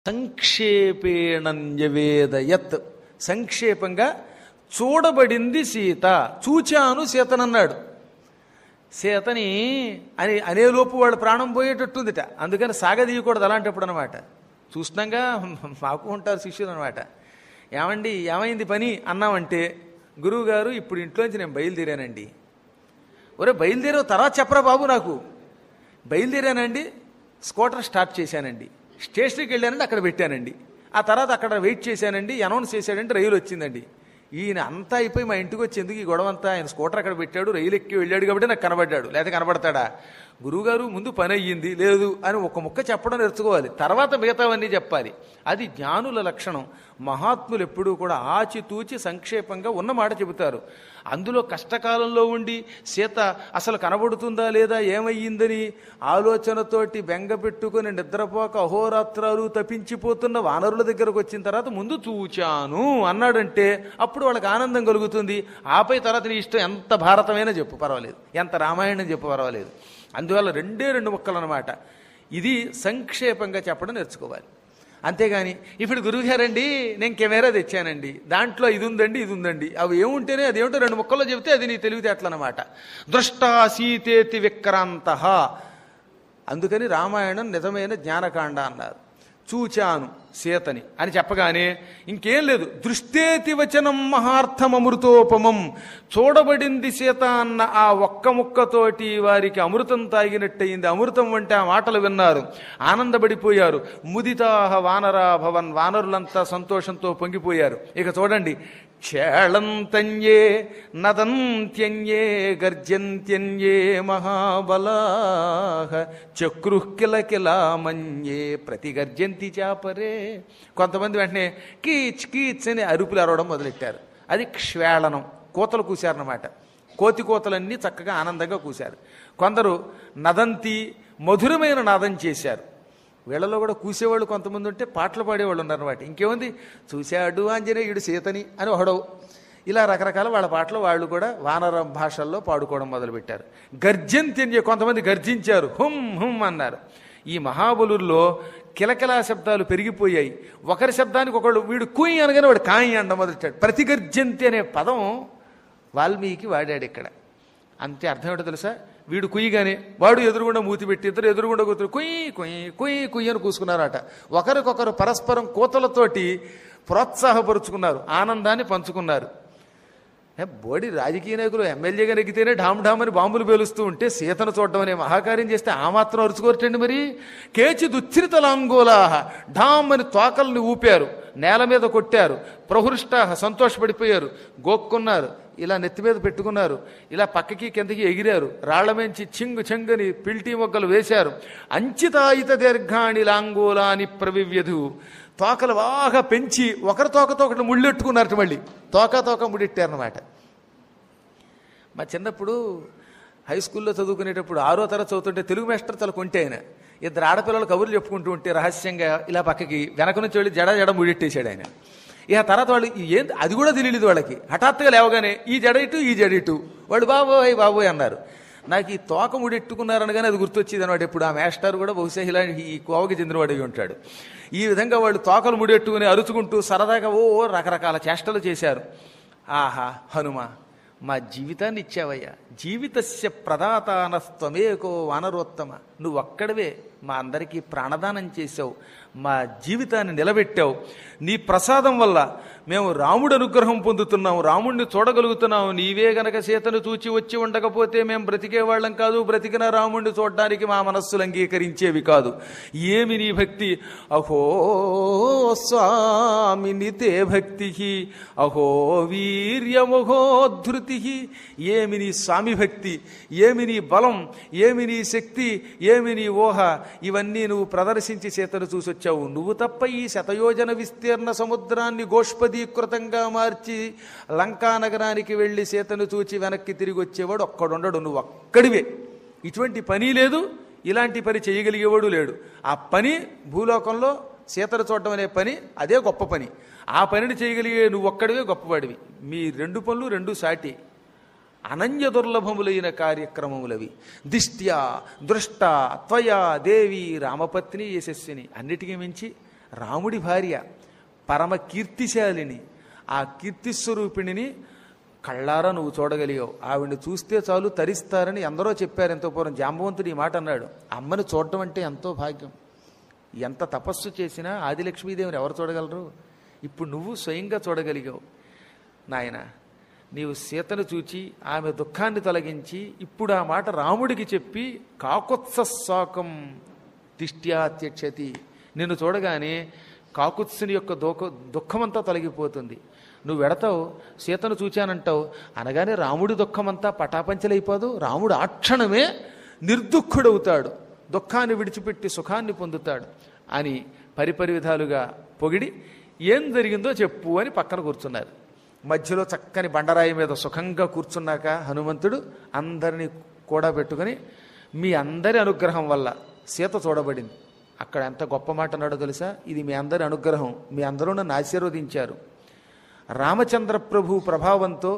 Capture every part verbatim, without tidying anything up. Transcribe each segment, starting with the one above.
సంక్షేపేణన్యవేదయత్, సంక్షేపంగా చూడబడింది సీత, చూచాను సీతనన్నాడు. సీతని అని అనేలోపు వాళ్ళు ప్రాణం పోయేటట్టుందిట, అందుకని సాగదీయకూడదు అలాంటప్పుడు అనమాట. చూసినాగా మాకు ఉంటారు శిష్యులు అనమాట. ఏమండి ఏమైంది పని అన్నామంటే, గురువుగారు ఇప్పుడు ఇంట్లోంచి నేను బయలుదేరానండి. ఒరే బయలుదేరావు తర్వాత చెప్పరా బాబు నాకు. బయలుదేరానండి, స్కూటర్ స్టార్ట్ చేశానండి, స్టేషన్కి వెళ్ళానండి, అక్కడ పెట్టానండి, ఆ తర్వాత అక్కడ వెయిట్ చేశానండి, అనౌన్స్ చేశాడంటే రైలు వచ్చిందండి. ఈయన అంతా అయిపోయి మా ఇంటికి వచ్చి ఎందుకు ఈ గొడవ అంతా, ఆయన స్కూటర్ అక్కడ పెట్టాడు, రైలు ఎక్కి వెళ్ళాడు కాబట్టి నాకు కనబడ్డాడు, లేదా కనబడతాడా? గురువుగారు ముందు పని అయ్యింది లేదు అని ఒక ముక్క చెప్పడం నేర్చుకోవాలి, తర్వాత మిగతావన్నీ చెప్పాలి. అది జ్ఞానుల లక్షణం. మహాత్ములు ఎప్పుడూ కూడా ఆచితూచి సంక్షేపంగా ఉన్న మాట చెబుతారు. అందులో కష్టకాలంలో ఉండి సీత అసలు కనబడుతుందా లేదా ఏమయ్యిందని ఆలోచనతోటి బెంగ పెట్టుకుని నిద్రపోక అహోరాత్రాలు తప్పించిపోతున్న వానరుల దగ్గరకు వచ్చిన తర్వాత ముందు చూచాను అన్నాడంటే అప్పుడు వాళ్ళకి ఆనందం కలుగుతుంది. ఆపై తర్వాత నీ ఇష్టం ఎంత భారతమైనా చెప్పు పర్వాలేదు, ఎంత రామాయణం చెప్పు పర్వాలేదు. అందువల్ల రెండే రెండు ముక్కలు అన్నమాట. ఇది సంక్షేపంగా చెప్పడం నేర్చుకోవాలి. అంతేగాని ఇప్పుడు గురువుగారండి నేను కెమెరా తెచ్చానండి, దాంట్లో ఇది ఉందండి ఇది ఉందండి, అవి ఏముంటేనే అదేమిటో రెండు ముక్కల్లో చెబితే అది నీ తెలివితేటలన్నమాట. దృష్టా సీతేతి విక్రాంత, అందుకని రామాయణం నిజమైన జ్ఞానకాండ అన్నారు. చూచాను సీతని అని చెప్పగానే ఇంకేం లేదు. దృష్టేతి వచనం మహార్థం అమృతోపమం, చూడబడింది సీత అన్న ఆ ఒక్క ముక్కతోటి వారికి అమృతం తాగినట్టయింది. అమృతం వంటి ఆ మాటలు విన్నారు, ఆనందపడిపోయారు. ముదితాహ వానరా భవన్, వానరులంతా సంతోషంతో పొంగిపోయారు. ఇక చూడండి, క్షేళంతన్యే నదంత్యన్యే గర్జంత్యన్యే మహాబలాహ చక్రుః కిల కిలామన్యే ప్రతిగర్జంతి చాపరే. కొంతమంది వెంటనే కీచ్ కీచ్ అని అరుపులు అరవడం మొదలెట్టారు. అది క్షేళనం, కోతలు కూశారన్నమాట. కోతి కోతలన్నీ చక్కగా ఆనందంగా కూశారు. కొందరు నదంతి, మధురమైన నాదం చేశారు. వీళ్ళలో కూడా కూసేవాళ్ళు కొంతమంది ఉంటే పాటలు పాడేవాళ్ళు ఉన్నారన్నమాట. ఇంకేముంది, చూశాడు ఆంజనేయుడు సీతని అని ఒకడవు. ఇలా రకరకాల వాళ్ళ పాటలు వాళ్ళు కూడా వానర భాషల్లో పాడుకోవడం మొదలుపెట్టారు. గర్జంత్యన్య, కొంతమంది గర్జించారు, హుమ్ హుమ్ అన్నారు. ఈ మహాబలుల్లో కిలకిలా శబ్దాలు పెరిగిపోయాయి. ఒకరి శబ్దానికి ఒకళ్ళు, వీడు కుయ్ అనగానే వాడు కాయి అండ మొదలెట్టాడు. ప్రతిగర్జంతి అనే పదం వాల్మీకి వాడాడు ఇక్కడ. అంతే అర్థం ఏంటో తెలుసా? వీడు కుయ్యగానే వాడు ఎదురుగుండా మూతి పెట్టి ఇద్దరు ఎదురుగుండా కూతురు కుయ్యి కుయ్యి కుయ్యి కుయ్యి అని కూసుకున్నారట. ఒకరికొకరు పరస్పరం కోతలతోటి ప్రోత్సాహపరుచుకున్నారు, ఆనందాన్ని పంచుకున్నారు. బోడి రాజకీయ నాయకులు ఎమ్మెల్యేగా నెగ్గితేనే ఢామ్ ఢామ్ అని బాంబులు పేలుస్తూ ఉంటే సీతను చూడడం అనే మహాకార్యం చేస్తే ఆ మాత్రం అరుచుకోరటండి. మరి కేచి దుచ్చిరితలాంగోలాహ, ఢామ్ అని తోకల్ని ఊపారు, నేల మీద కొట్టారు. ప్రహృష్టాహ, సంతోషపడిపోయారు, గోక్కున్నారు, ఇలా నెత్తి మీద పెట్టుకున్నారు, ఇలా పక్కకి కిందకి ఎగిరారు, రాళ్లమెంచి చింగు చెంగని పిల్టీ మొగ్గలు వేశారు. అంచితాయిత దీర్ఘాణి లాంగోలాని ప్రవివ్యధు, తోకలు బాగా పెంచి ఒకరి తోకతో ఒకటి ముళ్ళెట్టుకున్నారట. మళ్ళీ తోక తోక ముడిట్టారనమాట. మా చిన్నప్పుడు హై స్కూల్లో చదువుకునేటప్పుడు ఆరో తరగతి చదువుతుంటే తెలుగు మాస్టర్ తల కొంటే ఆయన ఇద్దరు ఆడపిల్లలు కబుర్లు చెప్పుకుంటూ ఉంటే రహస్యంగా ఇలా పక్కకి వెనక నుంచి వెళ్ళి జడ జడ ముడిట్టేశాడు ఆయన. ఇక తర్వాత వాళ్ళు ఏం అది కూడా తెలియలేదు వాళ్ళకి. హఠాత్తుగా లేవగానే ఈ జడ ఇటు ఈ జడ ఇటు, వాళ్ళు బాబోయ్ బాబోయ్ అన్నారు. నాకు ఈ తోక ముడెట్టుకున్నారనగానే అది గుర్తొచ్చేది అనమాట. ఇప్పుడు ఆ మాస్టర్ కూడా బహుశా ఇలా ఈ కోవకి చెందినవాడు అయి ఉంటాడు. ఈ విధంగా వాళ్ళు తోకలు ముడెట్టుకుని అరుచుకుంటూ సరదాగా ఓ రకరకాల చేష్టలు చేశారు. ఆహా హనుమ, మా జీవితాన్ని ఇచ్చావయ్యా, జీవితస్య ప్రదాతానస్త్వమేకో వానరోత్తమ, నువ్వు ఒక్కడవే మా అందరికీ ప్రాణదానం చేశావు, మా జీవితాన్ని నిలబెట్టావు. నీ ప్రసాదం వల్ల మేము రాముడు అనుగ్రహం పొందుతున్నాము, రాముడిని చూడగలుగుతున్నాము. నీవే గనక సీతను చూచి వచ్చి ఉండకపోతే మేము బ్రతికేవాళ్ళం కాదు, బ్రతికిన రాముడిని చూడడానికి మా మనస్సులు అంగీకరించేవి కాదు. ఏమి నీ భక్తి, అహో స్వామిని తే భక్తి, అహో వీర్యమహోధృతి, ఏమి నీ స్వామి భక్తి, ఏమి నీ బలం, ఏమి నీ శక్తి, ఏమి నీ ఊహ, ఇవన్నీ నువ్వు ప్రదర్శించి సీతను చూసొచ్చావు. నువ్వు తప్ప ఈ శతయోజన విస్తీర్ణ సముద్రాన్ని గోష్పదీకృతంగా మార్చి లంకా నగరానికి వెళ్ళి సీతను చూచి వెనక్కి తిరిగి వచ్చేవాడు ఒక్కడుండడు, నువ్వు ఒక్కడివే. ఇటువంటి పని లేదు, ఇలాంటి పని చేయగలిగేవాడు లేడు. ఆ పని భూలోకంలో సీతను చూడడం అనే పని, అదే గొప్ప పని. ఆ పనిని చేయగలిగే నువ్వు ఒక్కడివే గొప్పవాడివి. మీ రెండు పనులు రెండు సాటి అనన్య దుర్లభములైన కార్యక్రమములవి. దిష్ట్యా దృష్ట త్వయా దేవి రామపత్ని యశస్విని, అన్నిటికీ మించి రాముడి భార్య పరమ కీర్తిశాలిని. ఆ కీర్తిస్వరూపిణిని కళ్ళారా నువ్వు చూడగలిగావు. ఆవిడ్ని చూస్తే చాలు తరిస్తారని ఎందరో చెప్పారు. ఎంతో పూర్వం జాంబవంతుడు ఈ మాట అన్నాడు. అమ్మని చూడటం అంటే ఎంతో భాగ్యం. ఎంత తపస్సు చేసినా ఆదిలక్ష్మీదేవిని ఎవరు చూడగలరు? ఇప్పుడు నువ్వు స్వయంగా చూడగలిగావు. నాయన, నీవు సీతను చూచి ఆమె దుఃఖాన్ని తొలగించి ఇప్పుడు ఆ మాట రాముడికి చెప్పి కాకుత్సశోకం తిష్ట్యాత్యక్షతి, నిన్ను చూడగానే కాకుత్సుని యొక్క దుఃఖ దుఃఖమంతా తొలగిపోతుంది. నువ్వు వెడతావు, సీతను చూచానంటావు, అనగానే రాముడి దుఃఖమంతా పటాపంచలైపోదు. రాముడు ఆ క్షణమే నిర్దుఃఖుడవుతాడు, దుఃఖాన్ని విడిచిపెట్టి సుఖాన్ని పొందుతాడు అని పరిపరి విధాలుగా పొగిడి ఏం జరిగిందో చెప్పు అని పక్కన కూర్చున్నారు. మధ్యలో చక్కని బండరాయి మీద సుఖంగా కూర్చున్నాక హనుమంతుడు అందరినీ కూడా పెట్టుకుని, మీ అందరి అనుగ్రహం వల్ల సీత చూడబడింది. అక్కడ ఎంత గొప్ప మాట అన్నాడో తెలుసా? ఇది మీ అందరి అనుగ్రహం, మీ అందరూ నన్ను ఆశీర్వదించారు. రామచంద్ర ప్రభు ప్రభావంతో,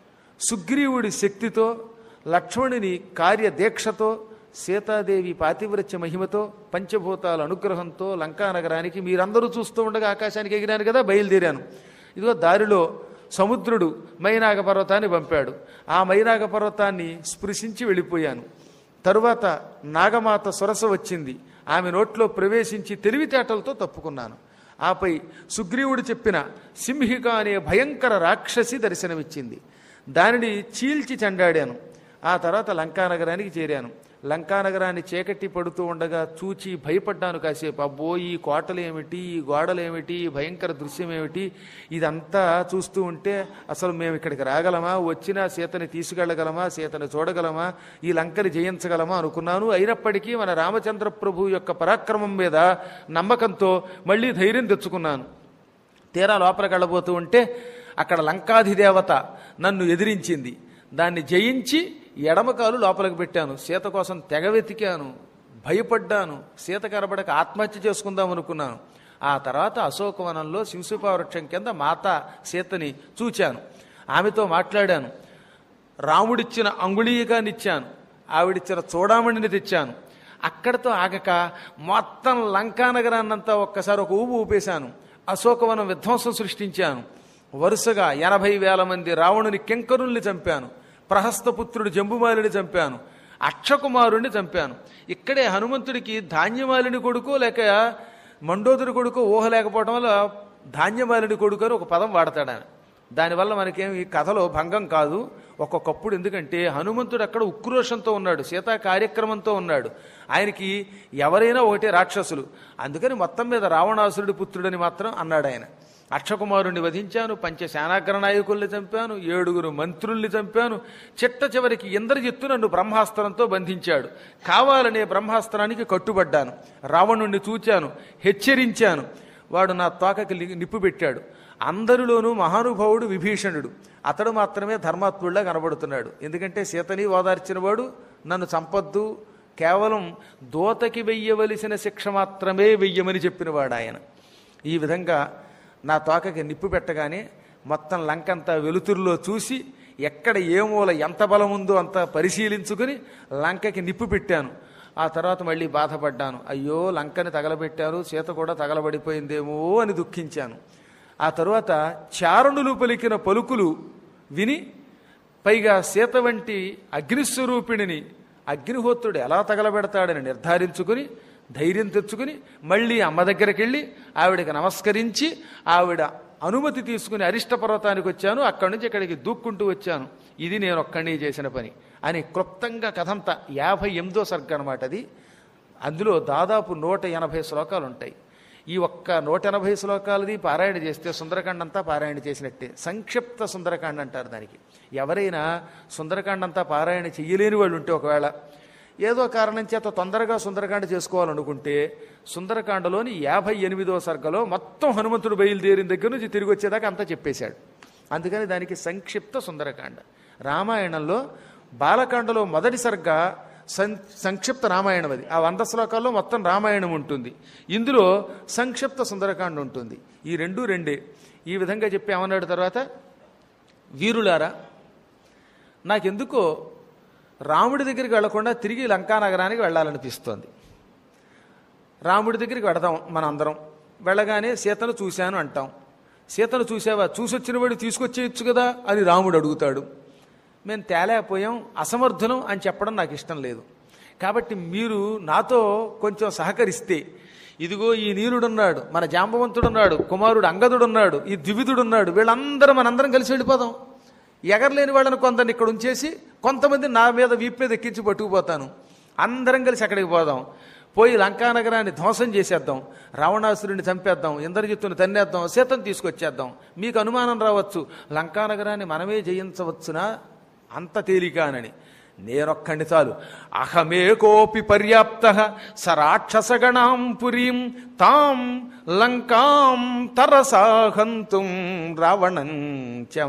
సుగ్రీవుడి శక్తితో, లక్ష్మణుని కార్యదీక్షతో, సీతాదేవి పాతివ్రత్య మహిమతో, పంచభూతాల అనుగ్రహంతో లంకానగరానికి మీరందరూ చూస్తూ ఉండగా ఆకాశానికి ఎగిరాను కదా, బయలుదేరాను. ఇదిగో దారిలో సముద్రుడు మైనాగ పర్వతాన్ని పంపాడు. ఆ మైనాగ పర్వతాన్ని స్పృశించి వెళ్ళిపోయాను. తరువాత నాగమాత సొరస వచ్చింది, ఆమె నోట్లో ప్రవేశించి తెలివితేటలతో తప్పుకున్నాను. ఆపై సుగ్రీవుడు చెప్పిన సింహిక అనే భయంకర రాక్షసి దర్శనమిచ్చింది. దానిని చీల్చి చెండాడాను. ఆ తర్వాత లంకానగరానికి చేరాను. లంకానగరాన్ని చీకటి పడుతూ ఉండగా చూచి భయపడ్డాను కాసేపు. అబ్బో, ఈ కోటలు ఏమిటి, ఈ గోడలు ఏమిటి, ఈ భయంకర దృశ్యం ఏమిటి, ఇదంతా చూస్తూ ఉంటే అసలు మేము ఇక్కడికి రాగలమా, వచ్చినా సీతని తీసుకెళ్ళగలమా, సీతని చూడగలమా, ఈ లంకని జయించగలమా అనుకున్నాను. అయినప్పటికీ మన రామచంద్ర ప్రభు యొక్క పరాక్రమం మీద నమ్మకంతో మళ్ళీ ధైర్యం తెచ్చుకున్నాను. తీరా లోపలికి వెళ్ళబోతూ ఉంటే అక్కడ లంకాధిదేవత నన్ను ఎదిరించింది. దాన్ని జయించి ఎడమకాలు లోపలికి పెట్టాను. సీత కోసం తెగ వెతికాను, భయపడ్డాను. సీత కనబడక ఆత్మహత్య చేసుకుందాం అనుకున్నాను. ఆ తర్వాత అశోకవనంలో శింశుపావృక్షం కింద మాత సీతని చూచాను. ఆమెతో మాట్లాడాను. రాముడిచ్చిన అంగుళీకాన్ని ఇచ్చాను, ఆవిడిచ్చిన చూడామణిని తెచ్చాను. అక్కడితో ఆగక మొత్తం లంకానగరాన్నంతా ఒక్కసారి ఒక ఊపు ఊపేశాను. అశోకవనం విధ్వంసం సృష్టించాను. వరుసగా ఎనభై వేల మంది రావణుని కింకరుల్ని చంపాను. ప్రహస్తపుత్రుడు జంబుమాలిని చంపాను. అక్షకుమారుణ్ణి చంపాను. ఇక్కడే హనుమంతుడికి ధాన్యమాలిని కొడుకో లేక మండోదరి కొడుకో ఊహ లేకపోవడం వల్ల ధాన్యమాలిని కొడుకు అని ఒక పదం వాడతాడు ఆయన. దానివల్ల మనకేం ఈ కథలో భంగం కాదు. ఒక్కొక్కప్పుడు ఎందుకంటే హనుమంతుడు అక్కడ ఉక్రోషంతో ఉన్నాడు, సీతా కార్యక్రమంతో ఉన్నాడు. ఆయనకి ఎవరైనా ఒకటే రాక్షసులు. అందుకని మొత్తం మీద రావణాసురుడి పుత్రుడని మాత్రం అన్నాడు ఆయన. అక్షకుమారుణ్ణి వధించాను, పంచశానాగ్ర నాయకుల్ని చంపాను, ఏడుగురు మంత్రుల్ని చంపాను. చిట్ట చివరికి ఇంద్రజిత్తు నన్ను బ్రహ్మాస్త్రంతో బంధించాడు. కావాలనే బ్రహ్మాస్త్రానికి కట్టుబడ్డాను. రావణుణ్ణి చూచాను, హెచ్చరించాను. వాడు నా తోకకి నిప్పు పెట్టాడు. అందరిలోనూ మహానుభావుడు విభీషణుడు. అతడు మాత్రమే ధర్మాత్ముడిలా కనబడుతున్నాడు. ఎందుకంటే సీతని ఓదార్చినవాడు, నన్ను చంపొద్దు, కేవలం దోతకి వెయ్యవలసిన శిక్ష మాత్రమే వెయ్యమని చెప్పినవాడు ఆయన. ఈ విధంగా నా తోకకి నిప్పు పెట్టగానే మొత్తం లంకంతా వెలుతురులో చూసి ఎక్కడ ఏ మూల ఎంత బలం ఉందో అంత పరిశీలించుకుని లంకకి నిప్పు పెట్టాను. ఆ తర్వాత మళ్ళీ బాధపడ్డాను. అయ్యో, లంకని తగలబెట్టారు, సీత కూడా తగలబడిపోయిందేమో అని దుఃఖించాను. ఆ తరువాత చారణులు పలికిన పలుకులు విని, పైగా సీత వంటి అగ్నిస్వరూపిణిని అగ్నిహోత్రుడు ఎలా తగలబెడతాడని నిర్ధారించుకుని ధైర్యం తెచ్చుకుని మళ్ళీ అమ్మ దగ్గరికి వెళ్ళి ఆవిడకి నమస్కరించి ఆవిడ అనుమతి తీసుకుని అరిష్ట పర్వతానికి వచ్చాను. అక్కడి నుంచి ఇక్కడికి దూక్కుంటూ వచ్చాను. ఇది నేను ఒక్కడిని చేసిన పని అని క్లుప్తంగా కథంతా యాభై ఎనిమిదో సర్గ అనమాట అది. అందులో దాదాపు నూట ఎనభై శ్లోకాలు ఉంటాయి. ఈ ఒక్క నూట ఎనభై శ్లోకాలది పారాయణ చేస్తే సుందరకాండ అంతా పారాయణ చేసినట్టే. సంక్షిప్త సుందరకాండ అంటారు దానికి. ఎవరైనా సుందరకాండ అంతా పారాయణ చెయ్యలేని వాళ్ళు ఉంటే, ఒకవేళ ఏదో కారణం చేత తొందరగా సుందరకాండ చేసుకోవాలనుకుంటే, సుందరకాండలోని యాభై ఎనిమిదో సర్గలో మొత్తం హనుమంతుడు బయలుదేరిన దగ్గర నుంచి తిరిగి వచ్చేదాకా అంతా చెప్పేశాడు. అందుకని దానికి సంక్షిప్త సుందరకాండ. రామాయణంలో బాలకాండలో మొదటి సర్గ సం సంక్షిప్త రామాయణం. అది ఆ వంద శ్లోకాల్లో మొత్తం రామాయణం ఉంటుంది. ఇందులో సంక్షిప్త సుందరకాండ ఉంటుంది. ఈ రెండు రెండే. ఈ విధంగా చెప్పి ఏమన్నాడు తర్వాత, వీరులారా, నాకెందుకో రాముడి దగ్గరికి వెళ్లకుండా తిరిగి లంకానగరానికి వెళ్ళాలనిపిస్తోంది. రాముడి దగ్గరికి వెడదాం మనందరం, వెళ్ళగానే సీతను చూశాను అంటాం. సీతను చూసావా, చూసొచ్చిన వాడు తీసుకొచ్చేయచ్చు కదా అని రాముడు అడుగుతాడు. మేము తేలేకపోయాం, అసమర్థులం అని చెప్పడం నాకు ఇష్టం లేదు. కాబట్టి మీరు నాతో కొంచెం సహకరిస్తే, ఇదిగో ఈ నీరుడున్నాడు, మన జాంబవంతుడున్నాడు, కుమారుడు అంగదుడున్నాడు, ఈ ద్వివిధుడున్నాడు, వీళ్ళందరూ మనందరం కలిసి వెళ్ళిపోదాం. ఎగరలేని వాళ్ళని కొందరిని ఇక్కడ ఉంచేసి కొంతమంది నా మీద వీపు మీద ఎక్కించి పట్టుకుపోతాను. అందరం కలిసి అక్కడికి పోదాం, పోయి లంకానగరాన్ని ధ్వంసం చేసేద్దాం, రావణాసురుడిని చంపేద్దాం, ఇంద్రజిత్తుని తన్నేద్దాం, సీతను తీసుకొచ్చేద్దాం. మీకు అనుమానం రావచ్చు, లంకానగరాన్ని మనమే జయించవచ్చునా అంత తేలికానని. నేనొక్కండి చాలు. అహమే కోపి పర్యాప్త సరాక్షసగణాం పురీం తాం లంకాం తరసాహంతుం రావణం చ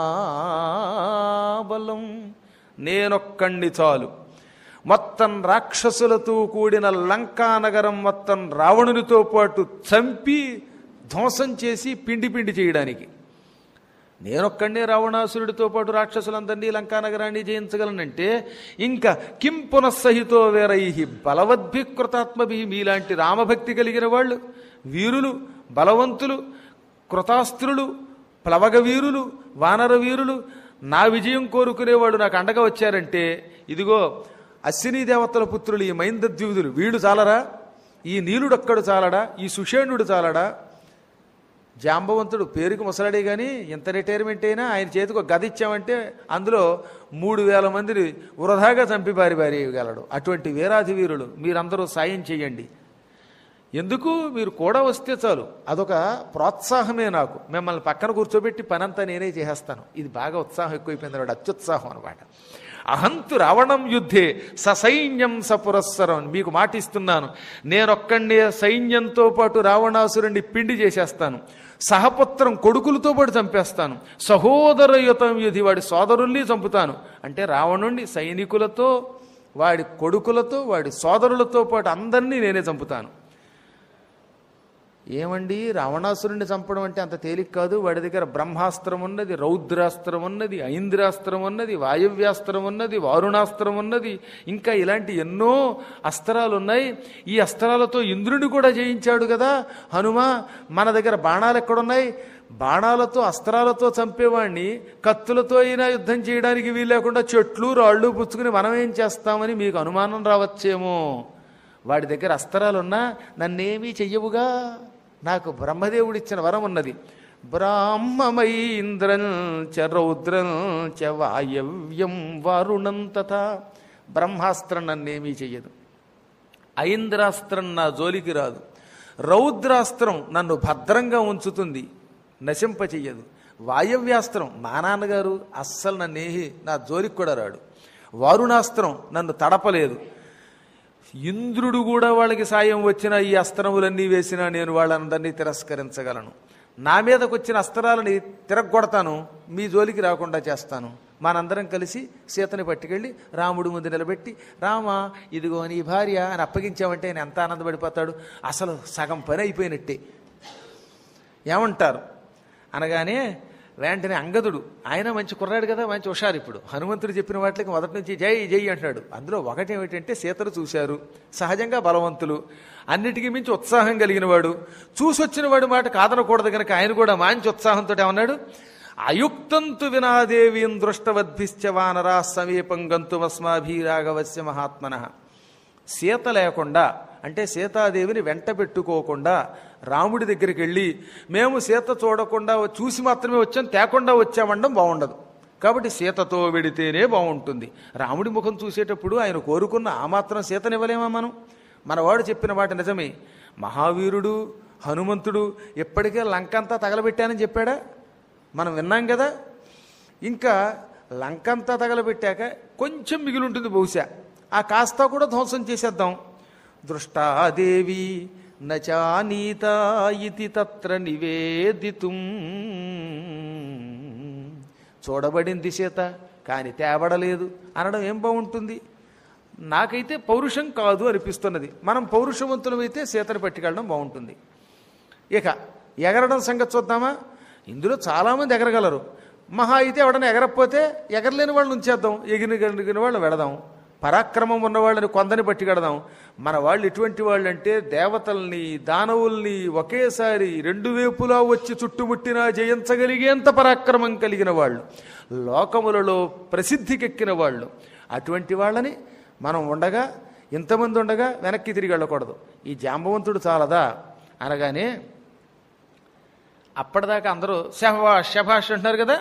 మహాబలం. నేనొక్కండి చాలు. మొత్తం రాక్షసులతో కూడిన లంకానగరం మొత్తం రావణునితో పాటు చంపి ధ్వంసం చేసి పిండి పిండి చేయడానికి నేనొక్కడే రావణాసురుడితో పాటు రాక్షసులందరినీ లంకానగరాన్ని జయించగలనంటే ఇంకా కిం పునఃసహితో వేరై బలవద్భికృతాత్మభి, మీలాంటి రామభక్తి కలిగిన వాళ్ళు, వీరులు, బలవంతులు, కృతాస్త్రులు, ప్లవగ వీరులు, వానర వీరులు, నా విజయం కోరుకునేవాడు నాకు అండగా వచ్చారంటే, ఇదిగో అశ్వినీ దేవతల పుత్రులు ఈ మైందద్విధులు వీళ్ళు చాలరా, ఈ నీలుడొక్కడు చాలడా, ఈ సుషేణుడు చాలడా, జాంబవంతుడు పేరుకి ముసలాడే కానీ ఎంత రిటైర్మెంట్ అయినా ఆయన చేతికి ఒక గద ఇచ్చామంటే అందులో మూడు వేల మందిని వృధాగా చంపి బారి బారేయగలడు. అటువంటి వీరాధి వీరులు మీరందరూ సాయం చేయండి. ఎందుకు, మీరు కూడా వస్తే చాలు, అదొక ప్రోత్సాహమే నాకు. మిమ్మల్ని పక్కన కూర్చోబెట్టి పనంతా నేనే చేసేస్తాను. ఇది బాగా ఉత్సాహం ఎక్కువైపోయింది, వాడు అత్యుత్సాహం అనమాట. అహంతు రావణం యుద్ధే ససైన్యం సపురస్సరం. మీకు మాటిస్తున్నాను, నేనొక్కడే సైన్యంతో పాటు రావణాసురుణ్ణి పిండి చేసేస్తాను, సహపుత్రం కొడుకులతో పాటు చంపేస్తాను, సహోదరయుతం యుధి వాడి సోదరుల్ని చంపుతాను. అంటే రావణుణ్ణి సైనికులతో, వాడి కొడుకులతో, వాడి సోదరులతో పాటు అందరినీ నేనే చంపుతాను. ఏమండి, రావణాసురుణ్ణి చంపడం అంటే అంత తేలిక కాదు. వాడి దగ్గర బ్రహ్మాస్త్రం ఉన్నది, రౌద్రాస్త్రం ఉన్నది, ఐంద్రాస్త్రం ఉన్నది, వాయువ్యాస్త్రం ఉన్నది, వారుణాస్త్రం ఉన్నది, ఇంకా ఇలాంటి ఎన్నో అస్త్రాలు ఉన్నాయి. ఈ అస్త్రాలతో ఇంద్రుని కూడా జయించాడు కదా హనుమ. మన దగ్గర బాణాలు ఎక్కడున్నాయి? బాణాలతో అస్త్రాలతో చంపేవాడిని కత్తులతో అయినా యుద్ధం చేయడానికి వీలు లేకుండా చెట్లు రాళ్ళు పుచ్చుకుని మనం ఏం చేస్తామని మీకు అనుమానం రావచ్చేమో. వాడి దగ్గర అస్త్రాలున్నా నన్నేమీ చెయ్యవుగా. నాకు బ్రహ్మదేవుడిచ్చిన వరం ఉన్నది. బ్రాహ్మమై ఇంద్రం చ రౌద్రం చ వాయవ్యం వారుణం తథా. బ్రహ్మాస్త్రం నన్నేమీ చెయ్యదు, ఐంద్రాస్త్రం నా జోలికి రాదు, రౌద్రాస్త్రం నన్ను భద్రంగా ఉంచుతుంది, నశింప చెయ్యదు. వాయవ్యాస్త్రం మా నాన్నగారు అస్సలు నన్నేహి నా జోలికి కూడా రాడు. వారుణాస్త్రం నన్ను తడపలేదు. ఇంద్రుడు కూడా వాళ్ళకి సాయం వచ్చిన ఈ అస్త్రములన్నీ వేసినా నేను వాళ్ళందరినీ తిరస్కరించగలను. నా మీదకు వచ్చిన అస్త్రాలని తిరగొడతాను, మీ జోలికి రాకుండా చేస్తాను. మనందరం కలిసి సీతని పట్టుకెళ్ళి రాముడి ముందు నిలబెట్టి, రామ ఇదిగో నీ భార్య అని అప్పగించామంటే ఆయన ఎంత ఆనందపడిపోతాడు. అసలు సగం పని అయిపోయినట్టే. ఏమంటారు అనగానే వెంటనే అంగదుడు, ఆయన మంచి కుర్రాడు కదా, మంచి హుషారు. ఇప్పుడు హనుమంతుడు చెప్పిన వాటికి మొదటి నుంచి జై జై అంటున్నాడు. అందులో ఒకటేమిటంటే సీతను చూశారు, సహజంగా బలవంతులు, అన్నిటికీ మించి ఉత్సాహం కలిగిన వాడు, చూసొచ్చిన వాడు మాట కాదనకూడదు కనుక ఆయన కూడా మంచి ఉత్సాహంతో ఏమన్నాడు, అయుక్తంతు వినాదేవీం దృష్టవద్భిశ్చ వానరా సమీపం గంతుమస్మాభీరాగవస్య మహాత్మన. సీత లేకుండా అంటే సీతాదేవిని వెంట పెట్టుకోకుండా రాముడి దగ్గరికి వెళ్ళి మేము సీత చూడకుండా చూసి మాత్రమే వచ్చాం, తేకుండా వచ్చామండం బాగుండదు. కాబట్టి సీతతో వెడితేనే బాగుంటుంది. రాముడి ముఖం చూసేటప్పుడు ఆయన కోరుకున్న ఆ మాత్రం సీతనివ్వలేమా మనం? మనవాడు చెప్పిన మాట నిజమే. మహావీరుడు హనుమంతుడు ఎప్పటికే లంకంతా తగలబెట్టానని చెప్పాడా, మనం విన్నాం కదా. ఇంకా లంకంతా తగలబెట్టాక కొంచెం మిగిలి ఉంటుంది బహుశా, ఆ కాస్త కూడా ధ్వంసం చేసేద్దాం. దృష్టాదేవి నచానీత ఇతి తత్ర నివేదితుం. చూడబడింది సీత కానీ తేబడలేదు అనడం ఏం బాగుంటుంది? నాకైతే పౌరుషం కాదు అనిపిస్తున్నది. మనం పౌరుషవంతులమైతే సీతను పట్టుకెళ్ళడం బాగుంటుంది. ఇక ఎగరడం సంగతి చూద్దామా. ఇందులో చాలామంది ఎగరగలరు. మహా అయితే ఎవడన్నా ఎగరకపోతే ఎగరలేని వాళ్ళని ఉంచేద్దాం, ఎగిరిన ఎగిరిన వాళ్ళు వెడదాం. పరాక్రమం ఉన్నవాళ్ళని కొందని పట్టిగడదాం. మన వాళ్ళు ఎటువంటి వాళ్ళు అంటే దేవతల్ని దానవుల్ని ఒకేసారి రెండు వైపులా వచ్చి చుట్టుముట్టినా జయించగలిగేంత పరాక్రమం కలిగిన వాళ్ళు, లోకములలో ప్రసిద్ధికెక్కిన వాళ్ళు. అటువంటి వాళ్ళని మనం ఉండగా, ఇంతమంది ఉండగా వెనక్కి తిరిగి వెళ్ళకూడదు. ఈ జాంబవంతుడు చాలదా అనగానే అప్పటిదాకా అందరూ శభాష్ శభాష్ అంటున్నారు కదా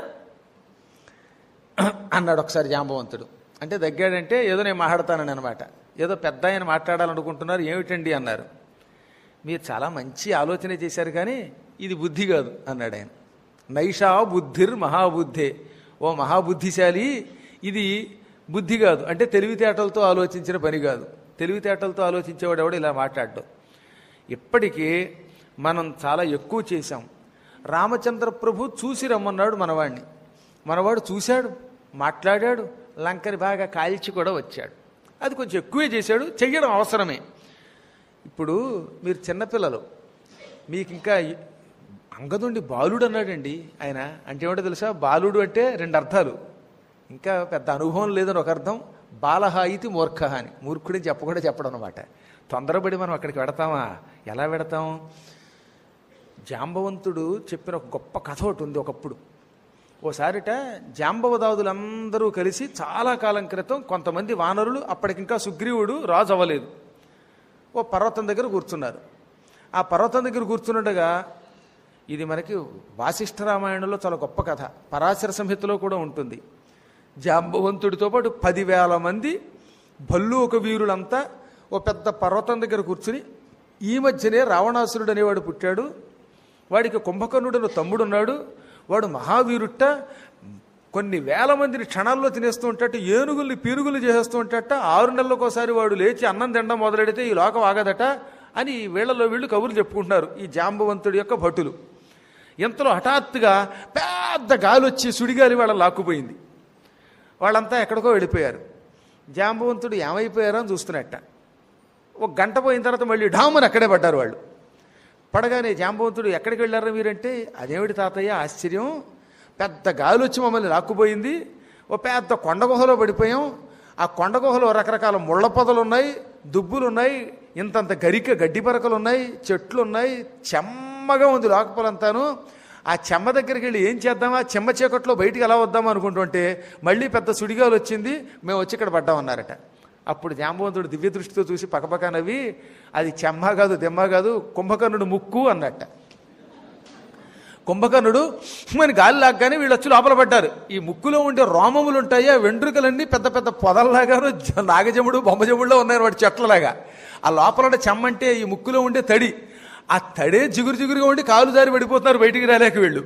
అన్నాడు ఒకసారి జాంబవంతుడు. అంటే దగ్గాడంటే ఏదో నేను మాట్లాడతానని అనమాట. ఏదో పెద్ద ఆయన మాట్లాడాలనుకుంటున్నారు, ఏమిటండి అన్నారు. మీరు చాలా మంచి ఆలోచన చేశారు కానీ ఇది బుద్ధి కాదు అన్నాడు ఆయన. నైషా బుద్ధిర్ మహాబుద్ధే, ఓ మహాబుద్ధిశాలి, ఇది బుద్ధి కాదు అంటే తెలివితేటలతో ఆలోచించిన పని కాదు. తెలివితేటలతో ఆలోచించేవాడు ఎవడు ఇలా మాట్లాడ్డు. ఇప్పటికీ మనం చాలా ఎక్కువ చేశాం. రామచంద్ర ప్రభు చూసి రమ్మన్నాడు మనవాడిని. మనవాడు చూశాడు, మాట్లాడాడు, లంకని బాగా కాల్చి కూడా వచ్చాడు. అది కొంచెం ఎక్కువే చేశాడు, చెయ్యడం అవసరమే. ఇప్పుడు మీరు చిన్నపిల్లలు, మీకు ఇంకా అంగదుండి బాలుడు అన్నాడండి ఆయన. అంటే ఏమిటో తెలుసా? బాలుడు అంటే రెండు అర్థాలు, ఇంకా పెద్ద అనుభవం లేదని ఒక అర్థం, బాలహ ఇది మూర్ఖ అని, మూర్ఖుడిని చెప్పకుండా చెప్పడం అనమాట. తొందరపడి మనం అక్కడికి వెడతామా? ఎలా వెడతాం? జాంబవంతుడు చెప్పిన ఒక గొప్ప కథ ఒకటి ఉంది. ఒకప్పుడు ఓసారిట జాంబవదాదులందరూ కలిసి చాలా కాలం క్రితం కొంతమంది వానరులు, అప్పటికింకా సుగ్రీవుడు రాజు అవ్వలేదు, ఓ పర్వతం దగ్గర కూర్చున్నారు. ఆ పర్వతం దగ్గర కూర్చున్నట్టుగా, ఇది మనకి వాసిష్ఠ రామాయణంలో చాలా గొప్ప కథ, పరాశర సంహితలో కూడా ఉంటుంది. జాంబవంతుడితో పాటు పదివేల మంది భల్లూక వీరులంతా ఓ పెద్ద పర్వతం దగ్గర కూర్చుని, ఈ మధ్యనే రావణాసురుడు అనేవాడు పుట్టాడు, వాడికి కుంభకర్ణుడు తమ్ముడున్నాడు, వాడు మహావీరుట్ట, కొన్ని వేల మందిని క్షణాల్లో తినేస్తూ ఉంటాట, ఏనుగుల్ని పీరుగులు చేసేస్తూ ఉంటాట, ఆరు నెలలకోసారి వాడు లేచి అన్నం తినడం మొదలెడితే ఈ లోకం ఆగదట అని వీళ్లలో వీళ్ళు కబుర్లు చెప్పుకుంటున్నారు ఈ జాంబవంతుడి యొక్క భటులు. ఇంతలో హఠాత్తుగా పెద్ద గాలి వచ్చి సుడిగాలి వాళ్ళని లాక్కుపోయింది. వాళ్ళంతా ఎక్కడికో వెళ్ళిపోయారు. జాంబవంతుడు ఏమైపోయారో అని చూస్తున్నట్ట. ఒక గంట పోయిన తర్వాత మళ్ళీ ఢామని అక్కడే పడ్డారు వాళ్ళు. పడగానే జాంబవంతుడు ఎక్కడికి వెళ్ళారు మీరంటే, అదేమిటి తాతయ్య ఆశ్చర్యం, పెద్ద గాలి వచ్చి మమ్మల్ని లాక్కుపోయింది, ఓ పెద్ద కొండ గుహలో పడిపోయాం, ఆ కొండ గుహలో రకరకాల ముళ్ళ పొదలు ఉన్నాయి, దుబ్బులు ఉన్నాయి, ఇంతంత గరిక గడ్డి పరకలు ఉన్నాయి, చెట్లు ఉన్నాయి, చెమ్మగా ఉంది లోకపలంతాను. ఆ చెమ్మ దగ్గరికి వెళ్ళి ఏం చేద్దామా, చెమ్మ చీకట్లో బయటికి ఎలా వద్దామా అనుకుంటుంటే మళ్ళీ పెద్ద సుడిగాలు వచ్చింది, మేము వచ్చి ఇక్కడ పడ్డామన్నారట. అప్పుడు జాంబవంతుడు దివ్య దృష్టితో చూసి పక్కపక్క నవ్వి, అది చెమ్మ కాదు దెమ్మ కాదు, కుంభకర్ణుడు ముక్కు అన్నట్ట. కుంభకర్ణుడు అని గాలి లాగ్గానే వీళ్ళు వచ్చి లోపల పడ్డారు. ఈ ముక్కులో ఉండే రోమములు ఉంటాయి, ఆ వెంట్రుకలన్నీ పెద్ద పెద్ద పొదల్లాగాను నాగజముడు బొమ్మజముడులో ఉన్నాయి వాటి చెట్లలాగా. ఆ లోపల చెమ్మంటే ఈ ముక్కులో ఉండే తడి, ఆ తడే జిగురు జిగురుగా ఉండి కాలు జారి పడిపోతున్నారు బయటికి రాలేక వీళ్ళు.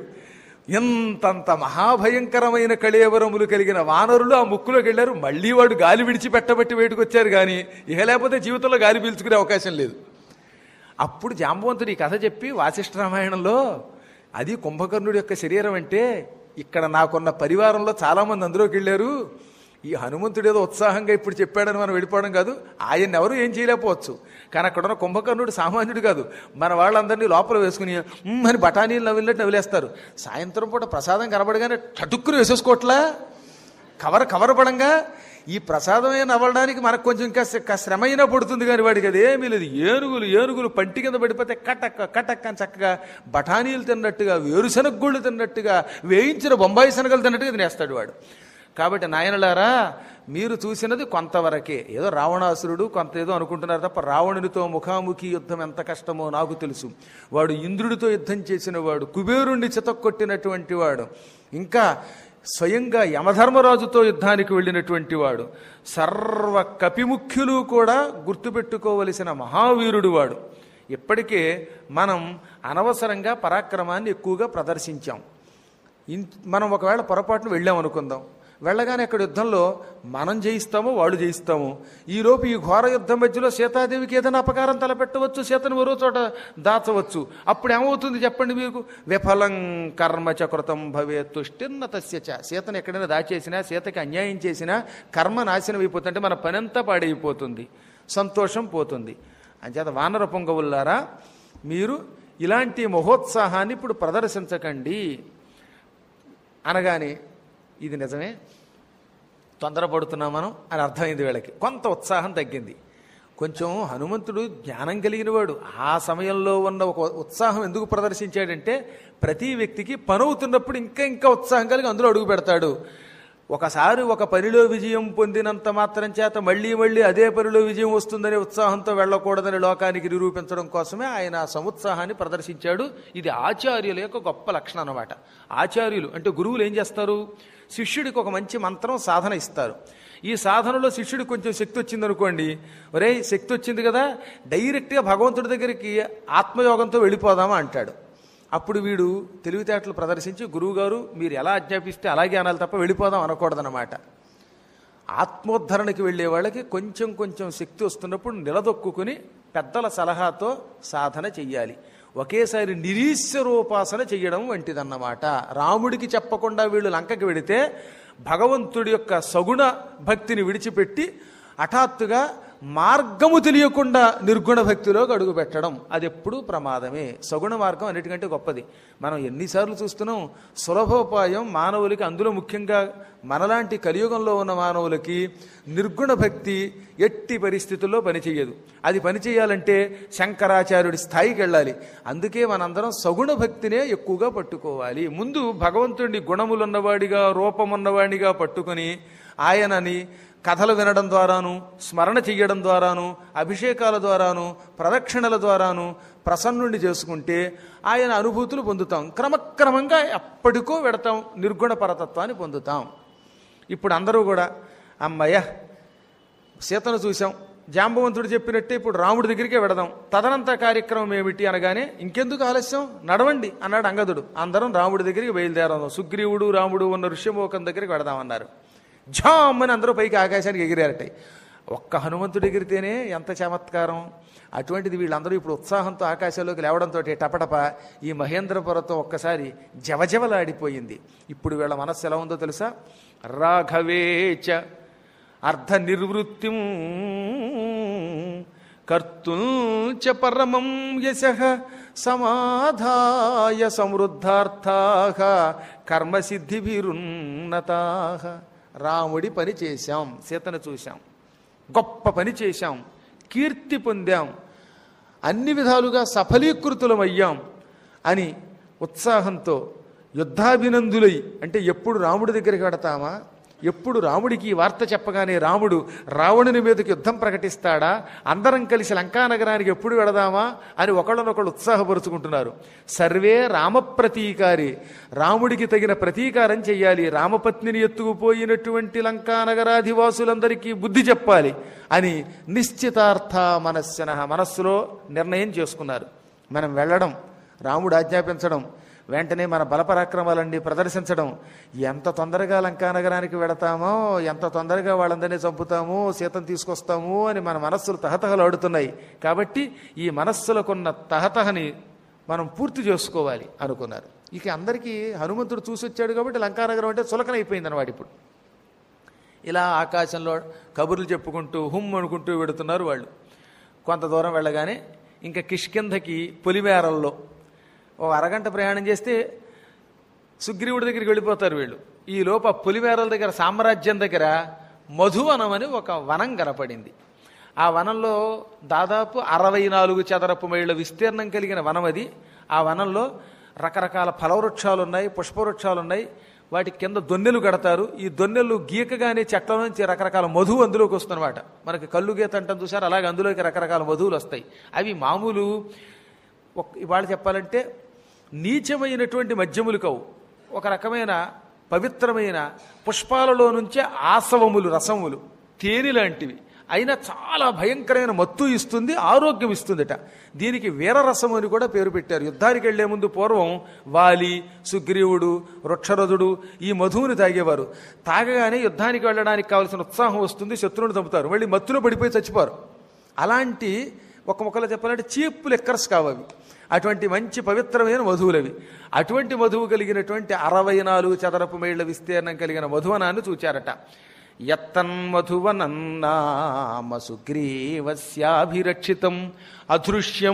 ఎంతంత మహాభయంకరమైన కళేవరములు కలిగిన వానరులు ఆ ముక్కులోకి వెళ్ళారు. మళ్ళీ వాడు గాలి విడిచిపెట్టబట్టి బయటకు వచ్చారు, కానీ ఇహ లేకపోతే జీవితంలో గాలి పీల్చుకునే అవకాశం లేదు. అప్పుడు జాంబవంతుడు ఈ కథ చెప్పి వాసిష్ఠ రామాయణంలో, అది కుంభకర్ణుడి యొక్క శరీరం అంటే ఇక్కడ నాకున్న పరివారంలో చాలామంది అందులోకి వెళ్ళారు, ఈ హనుమంతుడు ఏదో ఉత్సాహంగా ఇప్పుడు చెప్పాడని మనం వెళ్ళిపోవడం కాదు, ఆయన ఎవరు ఏం చేయలేకపోవచ్చు, కానీ అక్కడ ఉన్న కుంభకర్ణుడు సామాన్యుడు కాదు. మన వాళ్ళందరినీ లోపల వేసుకుని అని బఠానీలు నవ్వినట్టు నవ్విలేస్తారు. సాయంత్రం పూట ప్రసాదం కనబడగానే చటుక్కుని వేసేసుకోవట్లా, కవర్ కవర్ పడంగా. ఈ ప్రసాదమే నవ్వడానికి మనకు కొంచెం ఇంకా శ్రమ అయినా పడుతుంది, కానీ వాడికి అదేమీ లేదు. ఏనుగులు ఏనుగులు పంటి కింద పడిపోతే కటక్క కటక్క అని చక్కగా బఠానీలు తిన్నట్టుగా, వేరుశనగ గుళ్ళు తిన్నట్టుగా, వేయించిన బొంబాయి శనగలు తిన్నట్టుగా తినేస్తాడు వాడు. కాబట్టి నాయనలారా, మీరు చూసినది కొంతవరకే, ఏదో రావణాసురుడు కొంత ఏదో అనుకుంటున్నారు తప్ప, రావణునితో ముఖాముఖి యుద్ధం ఎంత కష్టమో నాకు తెలుసు. వాడు ఇంద్రుడితో యుద్ధం చేసిన వాడు, కుబేరుణ్ణి చితక్కొట్టినటువంటి వాడు, ఇంకా స్వయంగా యమధర్మరాజుతో యుద్ధానికి వెళ్ళినటువంటి వాడు, సర్వ కపిముఖ్యులు కూడా గుర్తుపెట్టుకోవలసిన మహావీరుడు వాడు. ఇప్పటికే మనం అనవసరంగా పరాక్రమాన్ని ఎక్కువగా ప్రదర్శించాం. మనం ఒకవేళ పొరపాటును వెళ్ళామనుకుందాం, వెళ్ళగానే అక్కడ యుద్ధంలో మనం జయిస్తామో వాడు జయిస్తాము. ఈలోపు ఈ ఘోర యుద్ధం మధ్యలో సీతాదేవికి ఏదైనా అపకారం తలపెట్టవచ్చు, సీతను మరో చోట దాచవచ్చు. అప్పుడు ఏమవుతుంది చెప్పండి మీకు? విఫలం కర్మ చకృతం భవే తుష్టిర్న తస్య చ. సీతను ఎక్కడైనా దాచేసినా, సీతకి అన్యాయం చేసినా కర్మ నాశనం అయిపోతుంది, అంటే మన పనంతా పాడైపోతుంది, సంతోషం పోతుంది. అంచేత వానర పొంగవుల్లారా, మీరు ఇలాంటి మహోత్సాహాన్ని ఇప్పుడు ప్రదర్శించకండి అనగానే, ఇది నిజమే, తొందరపడుతున్నాం మనం అని అర్థమైంది వీళ్ళకి. కొంత ఉత్సాహం తగ్గింది. కొంచెం హనుమంతుడు జ్ఞానం కలిగినవాడు. ఆ సమయంలో ఉన్న ఒక ఉత్సాహం ఎందుకు ప్రదర్శించాడంటే ప్రతి వ్యక్తికి పని అవుతున్నప్పుడు ఇంకా ఇంకా ఉత్సాహం కలిగి అందులో అడుగు పెడతాడు. ఒకసారి ఒక పనిలో విజయం పొందినంత మాత్రం చేత మళ్ళీ మళ్ళీ అదే పనిలో విజయం వస్తుందనే ఉత్సాహంతో వెళ్ళకూడదని లోకానికి నిరూపించడం కోసమే ఆయన ఆ సముత్సాహాన్ని ప్రదర్శించాడు. ఇది ఆచార్యుల యొక్క గొప్ప లక్షణం అన్నమాట. ఆచార్యులు అంటే గురువులు ఏం చేస్తారు? శిష్యుడికి ఒక మంచి మంత్రం సాధన ఇస్తారు. ఈ సాధనలో శిష్యుడికి కొంచెం శక్తి వచ్చిందనుకోండి, ఒరే శక్తి వచ్చింది కదా డైరెక్ట్గా భగవంతుడి దగ్గరికి ఆత్మయోగంతో వెళ్ళిపోదామా అంటాడు. అప్పుడు వీడు తెలివితేటలు ప్రదర్శించి గురువుగారు మీరు ఎలా ఆజ్ఞాపిస్తే అలాగే అనాలి తప్ప వెళ్ళిపోదాం అనకూడదన్నమాట. ఆత్మోద్ధరణకి వెళ్ళే వాళ్ళకి కొంచెం కొంచెం శక్తి వస్తున్నప్పుడు నిలదొక్కుని పెద్దల సలహాతో సాధన చెయ్యాలి. ఒకేసారి నిరీశ్వరోపాసన చెయ్యడం వంటిదన్నమాట. రాముడికి చెప్పకుండా వీళ్ళు లంకకి వెడితే భగవంతుడి యొక్క సగుణ భక్తిని విడిచిపెట్టి హఠాత్తుగా మార్గము తెలియకుండా నిర్గుణ భక్తిలోకి అడుగు పెట్టడం అది ఎప్పుడూ ప్రమాదమే. సగుణ మార్గం అన్నిటికంటే గొప్పది. మనం ఎన్నిసార్లు చూస్తున్నాం సులభోపాయం మానవులకి, అందులో ముఖ్యంగా మనలాంటి కలియుగంలో ఉన్న మానవులకి నిర్గుణ భక్తి ఎట్టి పరిస్థితుల్లో పనిచేయదు. అది పనిచేయాలంటే శంకరాచార్యుడి స్థాయికి వెళ్ళాలి. అందుకే మనందరం సగుణ భక్తినే ఎక్కువగా పట్టుకోవాలి. ముందు భగవంతుడిని గుణములున్నవాడిగా రూపమున్నవాడిగా పట్టుకొని ఆయనని కథలు వినడం ద్వారాను, స్మరణ చెయ్యడం ద్వారాను, అభిషేకాల ద్వారాను, ప్రదక్షిణల ద్వారాను ప్రసన్నుండి చేసుకుంటే ఆయన అనుభూతులు పొందుతాం. క్రమక్రమంగా ఎప్పటికో వెడతాం, నిర్గుణ పరతత్వాన్ని పొందుతాం. ఇప్పుడు అందరూ కూడా అమ్మయ్య సీతను చూసాం, జాంబవంతుడు చెప్పినట్టే ఇప్పుడు రాముడి దగ్గరికే వెడదాం, తదనంత కార్యక్రమం ఏమిటి అనగానే ఇంకెందుకు ఆలస్యం నడవండి అన్నాడు అంగదుడు. అందరం రాముడి దగ్గరికి బయలుదేరాం. సుగ్రీవుడు రాముడు ఉన్న ఋష్యమోకం దగ్గరికి వెడదామన్నారు. ఝామ్ అని అందరూ పైకి ఆకాశానికి ఎగిరారట. ఒక్క హనుమంతుడు ఎగిరితేనే ఎంత చమత్కారం. అటువంటిది వీళ్ళందరూ ఇప్పుడు ఉత్సాహంతో ఆకాశంలోకి లేవడంతో టపటప ఈ మహేంద్ర పర్వతం ఒక్కసారి జవజవలాడిపోయింది. ఇప్పుడు వీళ్ళ మనస్సు ఎలా ఉందో తెలుసా? రాఘవేచ అర్ధ నిర్వృత్తిం కర్తుంచ పరమం యశః సమాధాయ సమృద్ధార్థాః కర్మసిద్ధిభిరున్నతాః. రాముడి పని చేశాం, సీతను చూశాం, గొప్ప పని చేశాం, కీర్తి పొందాం, అన్ని విధాలుగా సఫలీకృతులమయ్యాం అని ఉత్సాహంతో యుద్ధాభినందులై, అంటే ఎప్పుడు రాముడి దగ్గరికి వెడతామా, ఎప్పుడు రాముడికి ఈ వార్త చెప్పగానే రాముడు రావణుని మీదకి యుద్ధం ప్రకటిస్తాడా, అందరం కలిసి లంకానగరానికి ఎప్పుడు వెడదామా అని ఒకళ్ళనొకళ్ళు ఉత్సాహపరుచుకుంటున్నారు. సర్వే రామప్రతీకారి, రాముడికి తగిన ప్రతీకారం చెయ్యాలి, రామపత్నిని ఎత్తుకుపోయినటువంటి లంకానగరాధివాసులందరికీ బుద్ధి చెప్పాలి అని నిశ్చితార్థ మనస్సున మనస్సులో నిర్ణయం చేసుకున్నారు. మనం వెళ్ళడం, రాముడు ఆజ్ఞాపించడం, వెంటనే మన బలపరాక్రమాలన్నీ ప్రదర్శించడం, ఎంత తొందరగా లంకానగరానికి వెడతామో, ఎంత తొందరగా వాళ్ళందరినీ చంపుతామో, సీతను తీసుకొస్తాము అని మన మనస్సులు తహతహలు ఆడుతున్నాయి. కాబట్టి ఈ మనస్సులకున్న తహతహని మనం పూర్తి చేసుకోవాలి అనుకున్నారు. ఇక అందరికీ హనుమంతుడు చూసి వచ్చాడు కాబట్టి లంకానగరం అంటే చులకనైపోయింది అన్నమాట. ఇప్పుడు ఇలా ఆకాశంలో కబుర్లు చెప్పుకుంటూ హుమ్ అనుకుంటూ వెడుతున్నారు వాళ్ళు. కొంత దూరం వెళ్ళగానే ఇంకా కిష్కింధకి పొలిమేరల్లో ఓ అరగంట ప్రయాణం చేస్తే సుగ్రీవుడి దగ్గరికి వెళ్ళిపోతారు వీళ్ళు. ఈ లోప పొలిమేరల దగ్గర సామ్రాజ్యం దగ్గర మధువనం అని ఒక వనం కనపడింది. ఆ వనంలో దాదాపు అరవై నాలుగు చదరపు మైళ్ళ విస్తీర్ణం కలిగిన వనం అది. ఆ వనంలో రకరకాల ఫలవృక్షాలు ఉన్నాయి, పుష్పవృక్షాలు ఉన్నాయి. వాటి కింద దొన్నెలు కడతారు. ఈ దొన్నెలు గీకగానే చెట్ల నుంచి రకరకాల మధువు అందులోకి వస్తుందన్నమాట. మనకి కళ్ళు గీత అంటాం చూసారు, అలాగే అందులోకి రకరకాల మధువులు వస్తాయి. అవి మామూలు ఇవాళ చెప్పాలంటే నీచమైనటువంటి మద్యములు కావు, ఒక రకమైన పవిత్రమైన పుష్పాలలో నుంచే ఆసవములు, రసములు, తేనె లాంటివి. అయినా చాలా భయంకరమైన మత్తు ఇస్తుంది, ఆరోగ్యం ఇస్తుందట. దీనికి వీరరసము అని కూడా పేరు పెట్టారు. యుద్ధానికి వెళ్లే ముందు పూర్వం వాలి, సుగ్రీవుడు, వృక్షరథుడు ఈ మధువుని తాగేవారు. తాగగానే యుద్ధానికి వెళ్ళడానికి కావాల్సిన ఉత్సాహం వస్తుంది, శత్రువుని చంపుతారు, మళ్ళీ మత్తులో పడిపోయి చచ్చిపోరు. అలాంటి ఒక మొక్కలో చెప్పాలంటే చీప్ లెక్కర్స్ కావవి. అటువంటి మంచి పవిత్రమైన మధువులవి. అటువంటి మధువు కలిగినటువంటి అరవై నాలుగు చదరపు మైళ్ళ విస్తీర్ణం కలిగిన మధువనాన్ని చూచారట. యత్తన్మధువనన్నామ సుగ్రీవస్యాభిరక్షితం అదృశ్యం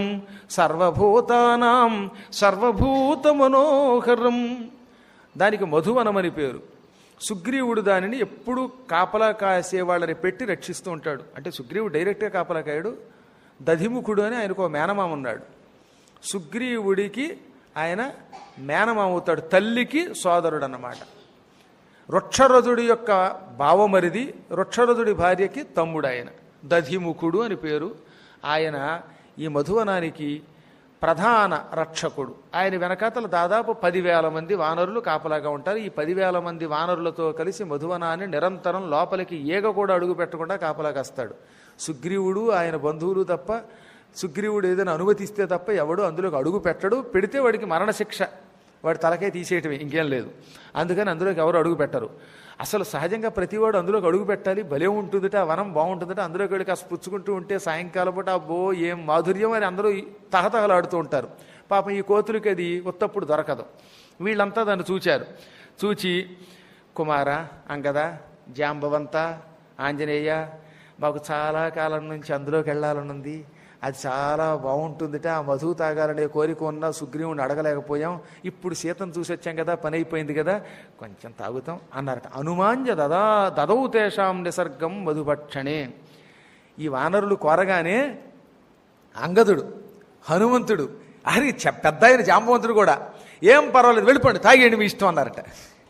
సర్వభూతానాం సర్వభూత మనోహరం. దానికి మధువనమని పేరు. సుగ్రీవుడు దానిని ఎప్పుడూ కాపలా కాసే వాళ్ళని పెట్టి రక్షిస్తూ ఉంటాడు. అంటే సుగ్రీవుడు డైరెక్ట్గా కాపలా కాయడు, దధిముఖుడు అని ఆయనకు ఒక మేనమామ ఉన్నాడు. సుగ్రీవుడికి ఆయన మేనమామ అవుతాడు, తల్లికి సోదరుడు అన్నమాట. వృక్షరథుడి యొక్క బావమరిది, వృక్షరథుడి భార్యకి తమ్ముడు ఆయన, దధిముఖుడు అని పేరు. ఆయన ఈ మధువనానికి ప్రధాన రక్షకుడు. ఆయన వెనకాతల దాదాపు పదివేల మంది వానరులు కాపలాగా ఉంటారు. ఈ పదివేల మంది వానరులతో కలిసి మధువనాన్ని నిరంతరం లోపలికి ఈగ కూడా అడుగు పెట్టకుండా కాపలాగా వస్తాడు. సుగ్రీవుడు ఆయన బంధువులు తప్ప, సుగ్రీవుడు ఏదైనా అనుమతిస్తే తప్ప ఎవడు అందులోకి అడుగు పెట్టడు. పెడితే వాడికి మరణశిక్ష, వాడి తలకే తీసేయటమే, ఇంకేం లేదు. అందుకని అందులోకి ఎవరు అడుగు పెట్టరు. అసలు సహజంగా ప్రతివాడు అందులోకి అడుగు పెట్టాలి, భలే ఉంటుందట, ఆ వనం బాగుంటుందట. అందులోకి వెళ్ళి కాస్త పుచ్చుకుంటూ ఉంటే సాయంకాలం పూట అబ్బో ఏం మాధుర్యం అని అందరూ తహతహలాడుతూ ఉంటారు. పాపం ఈ కోతులకి అది ఉత్తప్పుడు దొరకదు. వీళ్ళంతా దాన్ని చూచారు. చూచి కుమార, అంగద, జాంబవంత, ఆంజనేయ, మాకు చాలా కాలం నుంచి అందులోకి వెళ్ళాలనుంది, అది చాలా బాగుంటుందిట, ఆ మధువు తాగాలనే కోరిక ఉన్నా సుగ్రీవుని అడగలేకపోయాం, ఇప్పుడు సీతను చూసి వచ్చాం కదా, పని అయిపోయింది కదా, కొంచెం తాగుతాం అన్నారట. అనుమాంజ దదా దదౌ తేషాం నిసర్గం మధుభక్షణే. ఈ వానరులు కోరగానే అంగదుడు, హనుమంతుడు, అరే పెద్ద ఆయన జాంబవంతుడు కూడా ఏం పర్వాలేదు వెళ్ళిపోండి, తాగేయండి మీ ఇష్టం అన్నారట.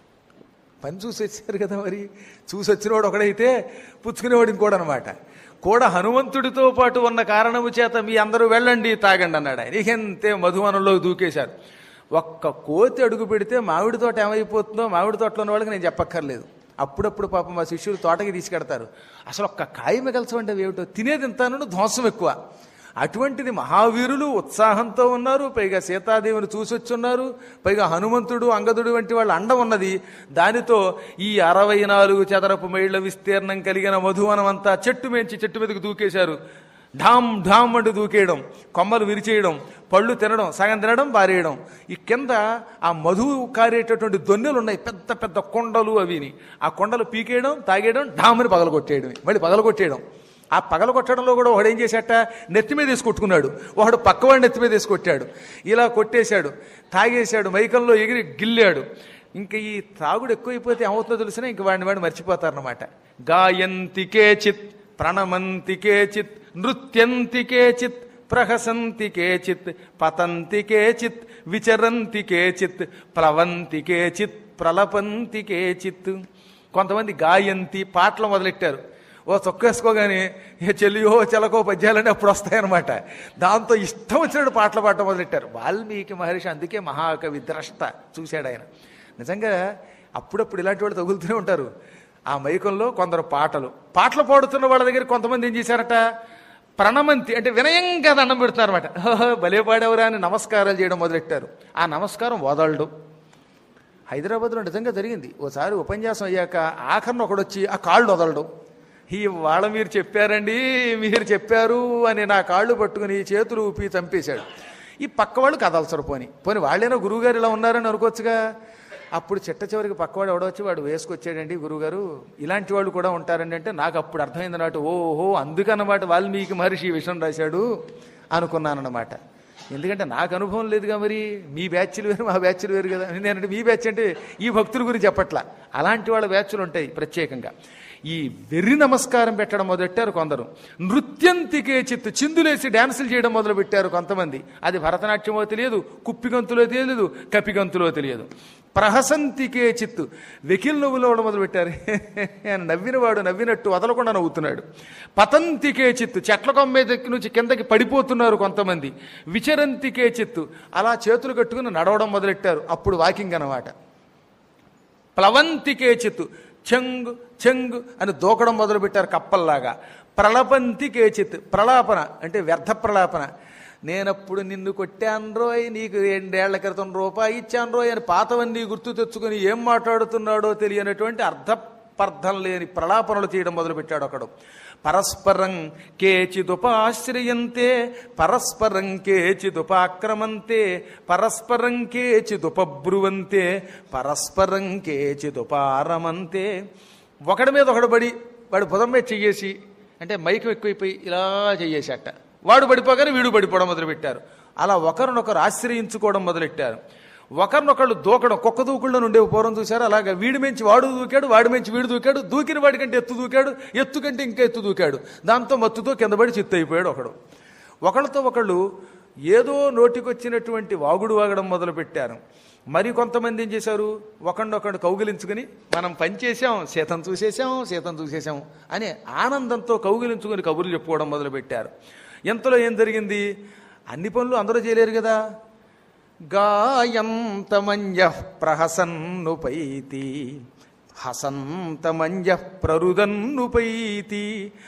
పని చూసి వచ్చారు కదా, మరి చూసి వచ్చినవాడు ఒకడైతే పుచ్చుకునేవాడు ఇంకోడు అనమాట. కూడా హనుమంతుడితో పాటు ఉన్న కారణము చేత మీ అందరూ వెళ్ళండి తాగండి అన్నాడు ఆయన. ఇకంతే మధువనంలో దూకేశారు. ఒక్క కోతి అడుగు పెడితే మామిడి తోట ఏమైపోతుందో మామిడి తోటలో ఉన్న వాళ్ళకి నేను చెప్పక్కర్లేదు. అప్పుడప్పుడు పాపం మా శిష్యులు తోటకి తీసుకెడతారు. అసలు ఒక్క కాయ మిగల్చమంటే అవి ఏమిటో, తినేది ఇంతను ధ్వంసం ఎక్కువ. అటువంటిది మహావీరులు ఉత్సాహంతో ఉన్నారు, పైగా సీతాదేవిని చూసొచ్చున్నారు, పైగా హనుమంతుడు అంగదుడు వంటి వాళ్ళ అండ ఉన్నది. దానితో ఈ అరవై నాలుగు చదరపు మైళ్ళ విస్తీర్ణం కలిగిన మధువనం అంతా చెట్టు మేంచి చెట్టు మీదకి దూకేశారు. ఢామ్ ఢామ్ అంటూ దూకేయడం, కొమ్మలు విరిచేయడం, పళ్ళు తినడం, సగం తినడం, పారేయడం. ఈ కింద ఆ మధువు కారేటటువంటి దొన్నెలు ఉన్నాయి, పెద్ద పెద్ద కొండలు. అవిని ఆ కొండలు పీకేయడం, తాగేయడం, ఢామని పగలగొట్టేయడం, మళ్ళీ పగలగొట్టేయడం. ఆ పగల కొట్టడంలో కూడా ఒకడు ఏం చేశాట, నెత్తి మీద వేసి కొట్టుకున్నాడు, ఒకడు పక్కవాడు నెత్తి మీద వేసి కొట్టాడు. ఇలా కొట్టేశాడు, తాగేశాడు, మైకంలో ఎగిరి గిల్లాడు. ఇంకా ఈ తాగుడు ఎక్కువైపోతే ఏమవుతుందో తెలిసినా ఇంక వాడిని వాడిని మర్చిపోతారన్నమాట. గాయంతి కేచిత్, ప్రణమంతి కేచిత్, నృత్యంతి కేచిత్, ప్రహసంతి కేచిత్, పతంతి కేచిత్, విచరంతి కేచిత్, ప్లవంతి కేచిత్, ప్రలపంతి కేచిత్. కొంతమంది గాయంతి పాటలు మొదలెట్టారు. ఓ చొక్కేసుకోగానే ఏ చెల్లియో చెలకో పద్యాలని అప్పుడు వస్తాయన్నమాట. దాంతో ఇష్టం వచ్చినట్టు పాటలు పాడటం మొదలెట్టారు. వాల్మీకి మహర్షి అందుకే మహాకవి ద్రష్ట, చూశాడు ఆయన. నిజంగా అప్పుడప్పుడు ఇలాంటి వాళ్ళు తగులుతూనే ఉంటారు. ఆ మైకంలో కొందరు పాటలు పాటలు పాడుతున్న వాళ్ళ దగ్గర కొంతమంది ఏం చేశారట, ప్రణమంతి అంటే వినయంగా దండం పెడుతున్నారన్నమాట. భలే పాడేవరా అని నమస్కారాలు చేయడం మొదలెట్టారు. ఆ నమస్కారం వదలడు. హైదరాబాద్లో నిజంగా జరిగింది. ఓసారి ఉపన్యాసం అయ్యాక ఆఖరణ ఒకడొచ్చి ఆ కాళ్ళు వదలడు. ఈ వాళ్ళ మీరు చెప్పారండి, మీరు చెప్పారు అని నా కాళ్ళు పట్టుకుని చేతులు ఊపి చంపేశాడు. ఈ పక్క వాళ్ళు కదలసరు. పోని పోని వాళ్ళైనా గురువుగారు ఇలా ఉన్నారని అనుకోవచ్చుగా. అప్పుడు చిట్ట చివరికి పక్కవాడు ఎవడొచ్చి వాడు వేసుకొచ్చాడండి, గురువుగారు ఇలాంటి వాళ్ళు కూడా ఉంటారండి అంటే నాకు అప్పుడు అర్థమైంది అన్నమాట. ఓహో అందుకన్నమాట వాల్మీకి మహర్షి ఈ విషయం రాశాడు అనుకున్నానన్నమాట. ఎందుకంటే నాకు అనుభవం లేదుగా, మరి మీ బ్యాచ్లు వేరు మా బ్యాచ్లు వేరు కదా. నేనంటే మీ బ్యాచ్ అంటే ఈ భక్తుల గురించి చెప్పట్లా, అలాంటి వాళ్ళ బ్యాచ్లు ఉంటాయి ప్రత్యేకంగా. ఈ వెర్రి నమస్కారం పెట్టడం మొదలెట్టారు కొందరు. నృత్యంతికే చిత్తు, చిందులేసి డ్యాన్సులు చేయడం మొదలు పెట్టారు కొంతమంది. అది భరతనాట్యమో తెలియదు, కుప్పిగంతులో తెలియదు, కపిగంతులో తెలియదు. ప్రహసంతికే చిత్తు, వెకిల్ నవ్వులో మొదలు పెట్టారు. నవ్వినవాడు నవ్వినట్టు వదలకుండా నవ్వుతున్నాడు. పతంతికే చిత్తు, చెట్ల కొమ్మ దగ్గర నుంచి కిందకి పడిపోతున్నారు కొంతమంది. విచరంతికే చిత్తు, అలా చేతులు కట్టుకుని నడవడం మొదలెట్టారు. అప్పుడు వాకింగ్ అన్నమాట. ప్లవంతికే చిత్తు, చెంగు చెంగు అని దూకడం మొదలుపెట్టారు కప్పల్లాగా. ప్రలపంతి కేచిత్, ప్రలాపన అంటే వ్యర్థ ప్రలాపన. నేనప్పుడు నిన్ను కొట్టాను రోయ్, నీకు రెండేళ్ల క్రితం రూపాయి ఇచ్చాను రోయ్ అని పాతవన్నీ గుర్తు తెచ్చుకుని ఏం మాట్లాడుతున్నాడో తెలియనటువంటి అర్థపర్థం లేని ప్రలాపనలు చేయడం మొదలుపెట్టాడు ఒకడు. పరస్పరం కేచిదుపాశ్రయంతే, పరస్పరం కేచిదుపాక్రమంతే, పరస్పరం కేచిదుపబ్రువంతే, పరస్పరం కేచిదుపారమంతే. ఒకడి మీద ఒకడు పడి వాడు బుధం మీద చెయ్యేసి, అంటే మైకం ఎక్కువైపోయి ఇలా చెయ్యేసేట. వాడు పడిపోగానే వీడు పడిపోవడం మొదలుపెట్టారు. అలా ఒకరినొకరు ఆశ్రయించుకోవడం మొదలెట్టారు. ఒకరినొకళ్ళు దూకడం, కుక్క దూకుల్లో నుండే పూర్వం చూశారు అలాగా. వీడి మంచి వాడు దూకాడు, వాడి మంచి వీడు దూకాడు, దూకిన వాడి కంటే ఎత్తు దూకాడు, ఎత్తు కంటే ఇంకా ఎత్తు దూకాడు, దాంతో మత్తుతో కింద పడి చిత్తు అయిపోయాడు ఒకడు. ఒకళ్ళతో ఒకళ్ళు ఏదో నోటికొచ్చినటువంటి వాగుడు వాగడం మొదలుపెట్టారు. మరి కొంతమంది ఏం చేశారు, ఒకళ్ళొకడు కౌగిలించుకుని మనం పనిచేసాం, సీతం చూసేసాం, సీతం చూసేసాం అని ఆనందంతో కౌగిలించుకుని కబుర్లు చెప్పుకోవడం మొదలుపెట్టారు. ఎంతలో ఏం జరిగింది, అన్ని పనులు అందరూ చేయలేరు కదా. గాయంతమన్య ప్రహసన్నుపైతి హసంతమన్య ప్రరుదన్నుపైతి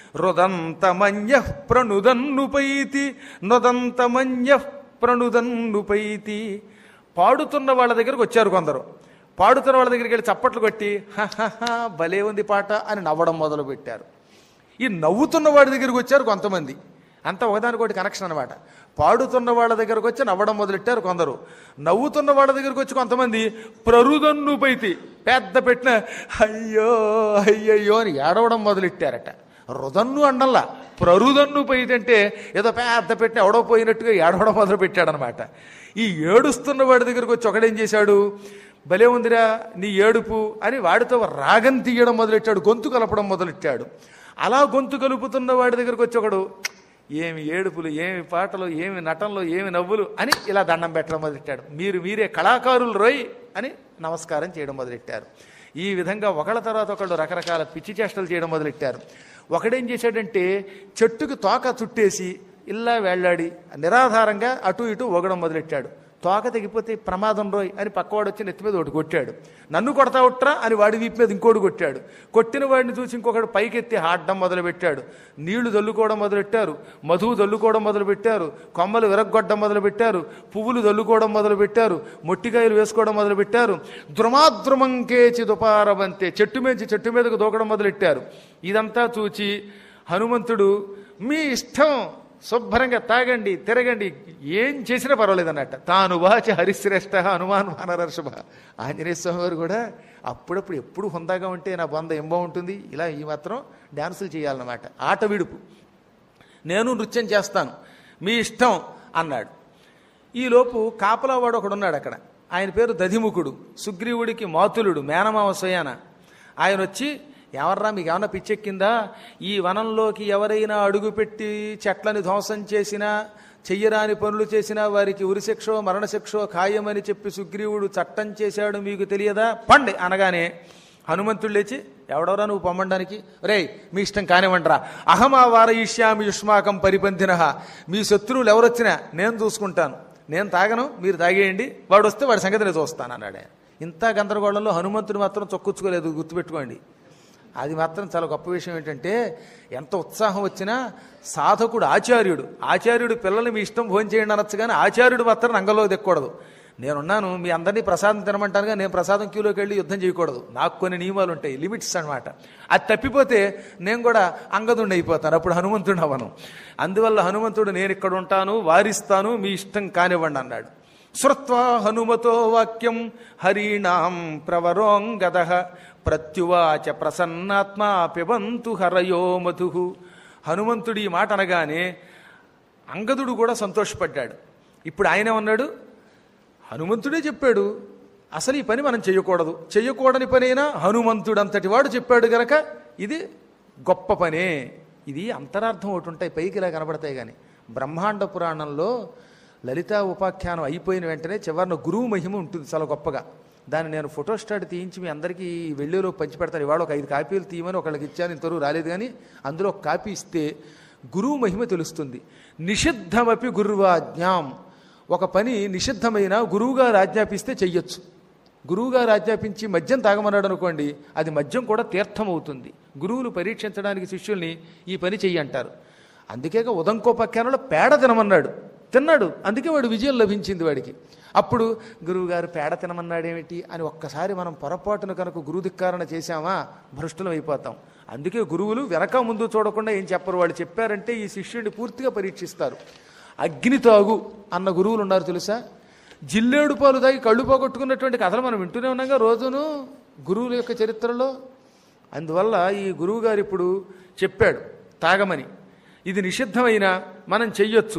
రుదంతమన్య ప్రణుదన్నుపైతి నుదంతమన్య ప్రణుదన్నుపైతి. పాడుతున్న వాళ్ళ దగ్గరకు వచ్చారు కొందరు. పాడుతున్న వాళ్ళ దగ్గరికి వెళ్ళి చప్పట్లు కొట్టి హహ భలే ఉంది పాట అని నవ్వడం మొదలుపెట్టారు. ఈ నవ్వుతున్న వాడి దగ్గరికి వచ్చారు కొంతమంది. అంతా ఒకదానికొకటి కనెక్షన్ అనమాట. పాడుతున్న వాళ్ళ దగ్గరకు వచ్చి నవ్వడం మొదలెట్టారు కొందరు. నవ్వుతున్న వాళ్ళ దగ్గరకు వచ్చి కొంతమంది ప్రరుదన్ను పైతి పెద్ద పెట్టిన అయ్యో అయ్యయ్యో అని ఏడవడం మొదలెట్టారట. రుదన్ను అండల్లా ప్రరుదన్ను పైతి అంటే ఏదో పెద్ద పెట్టిన ఎవడో పోయినట్టుగా ఏడవడం మొదలు పెట్టాడనమాట. ఈ ఏడుస్తున్న వాడి దగ్గరకు వచ్చి ఒకడేం చేశాడు, భలే ఉందిరా నీ ఏడుపు అని వాడితో రాగం తీయడం మొదలెట్టాడు, గొంతు కలపడం మొదలెట్టాడు. అలా గొంతు కలుపుతున్న వాడి దగ్గరకు వచ్చి ఒకడు ఏమి ఏడుపులు, ఏమి పాటలు, ఏమి నటనలు, ఏమి నవ్వులు అని ఇలా దండం పెట్టడం మొదలెట్టాడు. మీరు మీరే కళాకారులు రోయ్ అని నమస్కారం చేయడం మొదలెట్టారు. ఈ విధంగా ఒకళ్ళ తర్వాత ఒకళ్ళు రకరకాల పిచ్చి చేష్టలు చేయడం మొదలెట్టారు. ఒకడేం చేశాడంటే చెట్టుకు తోక చుట్టేసి ఇలా వేళ్లాడి నిరాధారంగా అటు ఇటు ఊగడం మొదలెట్టాడు. తోక తెగిపోతే ప్రమాదం రోయ్ అని పక్కవాడు వచ్చి నెత్తి మీద ఒకటి కొట్టాడు. నన్ను కొడతా ఉట్రా అని వాడి వీపు మీద ఇంకోటి కొట్టాడు. కొట్టిన వాడిని చూసి ఇంకొకడు పైకెత్తి హాడడం మొదలుపెట్టాడు. నీళ్లు దల్లుకోవడం మొదలెట్టారు, మధువు దల్లుకోవడం మొదలుపెట్టారు, కొమ్మలు విరగ్గొట్టడం మొదలుపెట్టారు, పువ్వులు దల్లుకోవడం మొదలుపెట్టారు, మొట్టికాయలు వేసుకోవడం మొదలుపెట్టారు. ద్రుమాద్రుమంకేచి దుపారవంతే చెట్టు మీద చెట్టు మీదకు దూకడం మొదలెట్టారు. ఇదంతా చూచి హనుమంతుడు మీ ఇష్టం శుభ్రంగా తాగండి తిరగండి ఏం చేసినా పర్వాలేదు అన్నట్ట. తాను వాచ హరిశ్రేష్ఠ హనుమాన్ వానరర్షభ. ఆంజనేయ స్వామి వారు కూడా అప్పుడప్పుడు ఎప్పుడు హుందాగా ఉంటే నా బంధం ఏం బాగుంటుంది, ఇలా ఈ మాత్రం డ్యాన్సులు చేయాలన్నమాట. ఆట విడుపు, నేను నృత్యం చేస్తాను మీ ఇష్టం అన్నాడు. ఈలోపు కాపలావాడు ఒకడు ఉన్నాడు అక్కడ. ఆయన పేరు దధిముఖుడు, సుగ్రీవుడికి మాతులుడు, మేనమామ స్వయాన. ఆయన వచ్చి ఎవర్రా మీకు ఏమన్నా పిచ్చెక్కిందా, ఈ వనంలోకి ఎవరైనా అడుగుపెట్టి చెట్లని ధ్వంసం చేసినా చెయ్యరాని పనులు చేసినా వారికి ఉరిశిక్షో మరణశిక్షో ఖాయమని చెప్పి సుగ్రీవుడు చట్టం చేశాడు మీకు తెలియదా, పండి అనగానే హనుమంతుడు లేచి ఎవడెవరా నువ్వు పొమ్మడానికి, రేయ్ మీ ఇష్టం కానివ్వండిరా, అహమా వారయిష్యామి యుష్మాకం పరిపంథిన, మీ శత్రువులు ఎవరొచ్చినా నేను చూసుకుంటాను, నేను తాగను మీరు తాగేయండి, వాడు వస్తే వాడి సంగతి నేను చూస్తాను అన్నాడు. ఇంత గందరగోళంలో హనుమంతుడు మాత్రం చొక్కొచ్చుకోలేదు, గుర్తుపెట్టుకోండి. అది మాత్రం చాలా గొప్ప విషయం. ఏంటంటే ఎంత ఉత్సాహం వచ్చినా సాధకుడు ఆచార్యుడు ఆచార్యుడు పిల్లలు మీ ఇష్టం భోజనం చేయండి అనొచ్చు, కానీ ఆచార్యుడు మాత్రం రంగంలో దిక్కకూడదు. నేనున్నాను మీ అందరినీ ప్రసాదం తినమంటానుగా, నేను ప్రసాదం క్యూలోకి వెళ్ళి యుద్ధం చేయకూడదు, నాకు కొన్ని నియమాలు ఉంటాయి, లిమిట్స్ అనమాట. అది తప్పిపోతే నేను కూడా అంగదుండి అయిపోతాను, అప్పుడు హనుమంతుడు అవ్వను. అందువల్ల హనుమంతుడు నేను ఇక్కడ ఉంటాను వారిస్తాను మీ ఇష్టం కానివ్వండి అన్నాడు. శ్రుత్వా హనుమతో వాక్యం హరీణాం ప్రవరోంగద ప్రత్యువాచ ప్రసన్నాత్మా పిబంతు హరయో మధు. హనుమంతుడు ఈ మాట అనగానే అంగదుడు కూడా సంతోషపడ్డాడు. ఇప్పుడు ఆయన ఉన్నాడు, హనుమంతుడే చెప్పాడు అసలు ఈ పని మనం చేయకూడదు, చెయ్యకూడని పనైనా హనుమంతుడు అంతటి వాడు చెప్పాడు గనక ఇది గొప్ప పనే. ఇది అంతరార్థం ఒకటి ఉంటాయి, పైకి ఇలా కనబడతాయి. కానీ బ్రహ్మాండ పురాణంలో లలితా ఉపాఖ్యానం అయిపోయిన వెంటనే చివరిన గురువు మహిమ ఉంటుంది చాలా గొప్పగా. దాన్ని నేను ఫోటో స్టాట్ తీయించి మీ అందరికీ వెళ్ళేలో పంచిపెడతాను. ఇవాళ ఒక ఐదు కాపీలు తీయమని ఒకళ్ళకి ఇచ్చాను, ఇంతవరకు రాలేదు. కానీ అందులో ఒక కాపీ ఇస్తే గురువు మహిమ తెలుస్తుంది. నిషిద్ధమపి గురువాజ్ఞాం, ఒక పని నిషిద్ధమైన గురువుగారు ఆజ్ఞాపిస్తే చెయ్యొచ్చు. గురువుగారు ఆజ్ఞాపించి మద్యం తాగమన్నాడు అనుకోండి, అది మద్యం కూడా తీర్థం అవుతుంది. గురువులు పరీక్షించడానికి శిష్యుల్ని ఈ పని చెయ్యి అంటారు. అందుకేగా ఉదంకోపాఖ్యానంలో పేడ తినమన్నాడు, తిన్నాడు, అందుకే వాడు విజయం లభించింది వాడికి. అప్పుడు గురువుగారు పేడ తినమన్నాడేమిటి అని ఒక్కసారి మనం పొరపాటును కనుక గురుధిక్కారణ చేశామా భ్రష్టులం అయిపోతాం. అందుకే గురువులు వెనక ముందు చూడకుండా ఏం చెప్పరు, వాళ్ళు చెప్పారంటే ఈ శిష్యుడిని పూర్తిగా పరీక్షిస్తారు. అగ్ని తాగు అన్న గురువులు ఉన్నారు తెలుసా, జిల్లేడు పాలు తాగి కళ్ళు పోగొట్టుకున్నటువంటి కథలు మనం వింటూనే ఉన్నాగా రోజును గురువుల యొక్క చరిత్రలో. అందువల్ల ఈ గురువు గారు ఇప్పుడు చెప్పాడు తాగమని, ఇది నిషిద్ధమైనా మనం చెయ్యొచ్చు.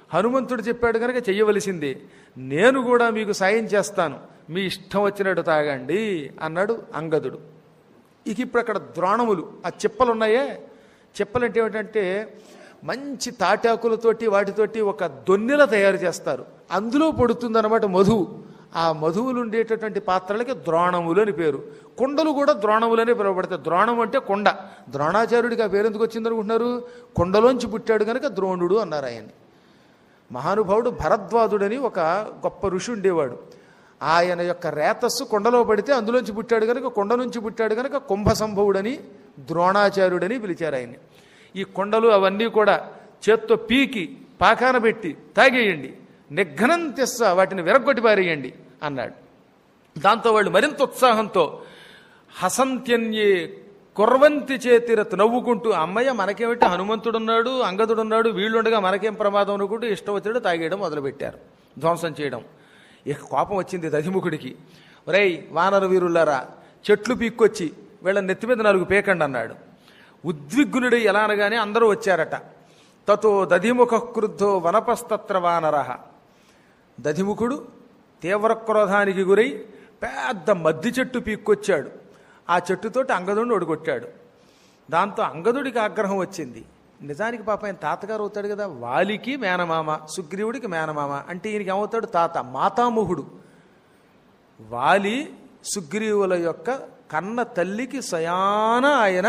హనుమంతుడు చెప్పాడు కనుక చెయ్యవలసిందే, నేను కూడా మీకు సాయం చేస్తాను, మీ ఇష్టం వచ్చినట్టు తాగండి అన్నాడు అంగదుడు. ఇక ఇప్పుడు అక్కడ ద్రోణములు, ఆ చెప్పలు ఉన్నాయే, చెప్పలు అంటే ఏమిటంటే మంచి తాటాకులతోటి వాటితోటి ఒక దొన్నెల తయారు చేస్తారు, అందులో పడుతుందన్నమాట మధువు. ఆ మధువులు ఉండేటటువంటి పాత్రలకి ద్రోణములు అని పేరు. కుండలు కూడా ద్రోణములనే పిలువబడతాయి. ద్రోణం అంటే కొండ. ద్రోణాచార్యుడికి ఆ పేరు ఎందుకు వచ్చిందనుకుంటున్నారు? కొండలోంచి పుట్టాడు కనుక ద్రోణుడు అన్నారు ఆయన్ని. మహానుభావుడు భరద్వాజుడని ఒక గొప్ప ఋషి ఉండేవాడు. ఆయన యొక్క రేతస్సు కొండలో పడితే అందులోంచి పుట్టాడు కనుక, కొండ నుంచి పుట్టాడు కనుక కుంభసంభవుడని ద్రోణాచార్యుడని పిలిచారు ఆయన్ని. ఈ కొండలు అవన్నీ కూడా చేత్తో పీకి పాకాన పెట్టి తాగేయండి, నిఘ్నం తెస్స వాటిని విరగొట్టి పారేయండి అన్నాడు. దాంతో వాళ్ళు మరింత ఉత్సాహంతో హసంత్యన్యే కుర్వంతి చేతిరత్ నవ్వుకుంటూ, అమ్మయ్య మనకేమిటి, హనుమంతుడున్నాడు, అంగదుడున్నాడు, వీళ్ళుండగా మనకేం ప్రమాదం అనుకుంటూ ఇష్టం వచ్చినట్టు తాగేయడం మొదలుపెట్టారు, ధ్వంసం చేయడం. ఇక కోపం వచ్చింది దధిముఖుడికి. ఒరేయ్ వానర వీరులారా, చెట్లు పీక్కొచ్చి వీళ్ళ నెత్తి మీద నాలుగు పేకండి అన్నాడు. ఉద్విగ్నుడై ఎలా అనగానే అందరూ వచ్చారట. తతో దధిముఖ క్రుద్ధో వనపస్తత్ర వానరః. దధిముఖుడు తీవ్ర క్రోధానికి గురై పెద్ద మద్ది చెట్టు పీక్కొచ్చాడు. ఆ చెట్టుతోటి అంగదుడిని ఒడిగొట్టాడు. దాంతో అంగదుడికి ఆగ్రహం వచ్చింది. నిజానికి పాప ఆయన తాతగారు అవుతాడు కదా, వాలికి మేనమామ, సుగ్రీవుడికి మేనమామ, అంటే ఈయనకి ఏమవుతాడు తాత, మాతామహుడు. వాలి సుగ్రీవుల యొక్క కన్న తల్లికి స్వయాన ఆయన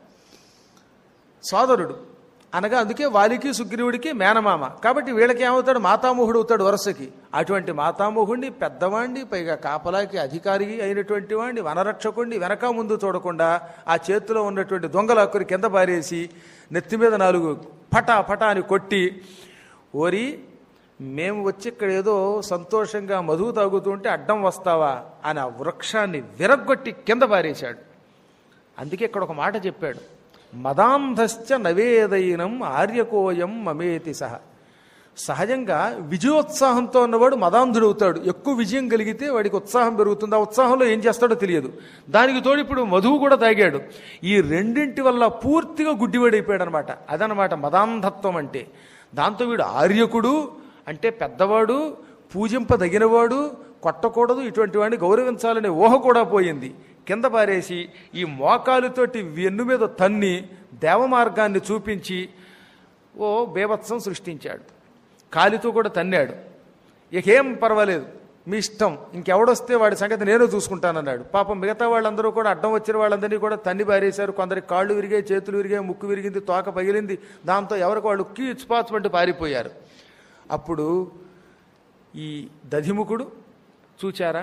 సోదరుడు అనగా, అందుకే వాలికి సుగ్రీవుడికి మేనమామ. కాబట్టి వీళ్ళకి ఏమవుతాడు, మాతామోహుడు అవుతాడు వరుసకి. అటువంటి మాతామోహుడిని, పెద్దవాణ్ణి, పైగా కాపలాకి అధికారి అయినటువంటి వాడిని, వనరక్షకుడిని వెనక ముందు చూడకుండా ఆ చేతిలో ఉన్నటువంటి దొంగలాక్కుని కింద పారేసి నెత్తి మీద నాలుగు పటా పటా అని కొట్టి, ఓరి మేము వచ్చి ఇక్కడ ఏదో సంతోషంగా మధువు తాగుతుంటే అడ్డం వస్తావా అని ఆ వృక్షాన్ని విరగ్గొట్టి కింద పారేశాడు. అందుకే ఇక్కడ ఒక మాట చెప్పాడు, మదాంధశ్చ నవేదైనం ఆర్యకోయం మమేతి సహ. సహజంగా విజయోత్సాహంతో ఉన్నవాడు మదాంధుడవుతాడు. ఎక్కువ విజయం కలిగితే వాడికి ఉత్సాహం పెరుగుతుంది. ఆ ఉత్సాహంలో ఏం చేస్తాడో తెలియదు. దానికి తోడు ఇప్పుడు మధువు కూడా తాగాడు. ఈ రెండింటి వల్ల పూర్తిగా గుడ్డివాడైపోయాడు అనమాట. అదనమాట మదాంధత్వం అంటే. దాంతో వీడు ఆర్యకుడు అంటే పెద్దవాడు, పూజింపదగినవాడు, కొట్టకూడదు, ఇటువంటి వాడిని గౌరవించాలనే ఊహ కూడా పోయింది. కింద పారేసి ఈ మోకాలుతోటి వెన్ను మీద తన్ని దేవమార్గాన్ని చూపించి ఓ బేభత్సం సృష్టించాడు. కాలితో కూడా తన్నాడు. ఇకేం పర్వాలేదు, మీ ఇష్టం, ఇంకెవడొస్తే వాడి సంగతి నేను చూసుకుంటానన్నాడు. పాపం మిగతా వాళ్ళందరూ కూడా అడ్డం వచ్చిన వాళ్ళందరినీ కూడా తన్ని పారేశారు. కొందరికి కాళ్ళు విరిగాయి, చేతులు విరిగాయి, ముక్కు విరిగింది, తోక పగిలింది. దాంతో ఎవరికి వాళ్ళు కీచుపాచుమంటూ పారిపోయారు. అప్పుడు ఈ దధిముఖుడు చూచారా,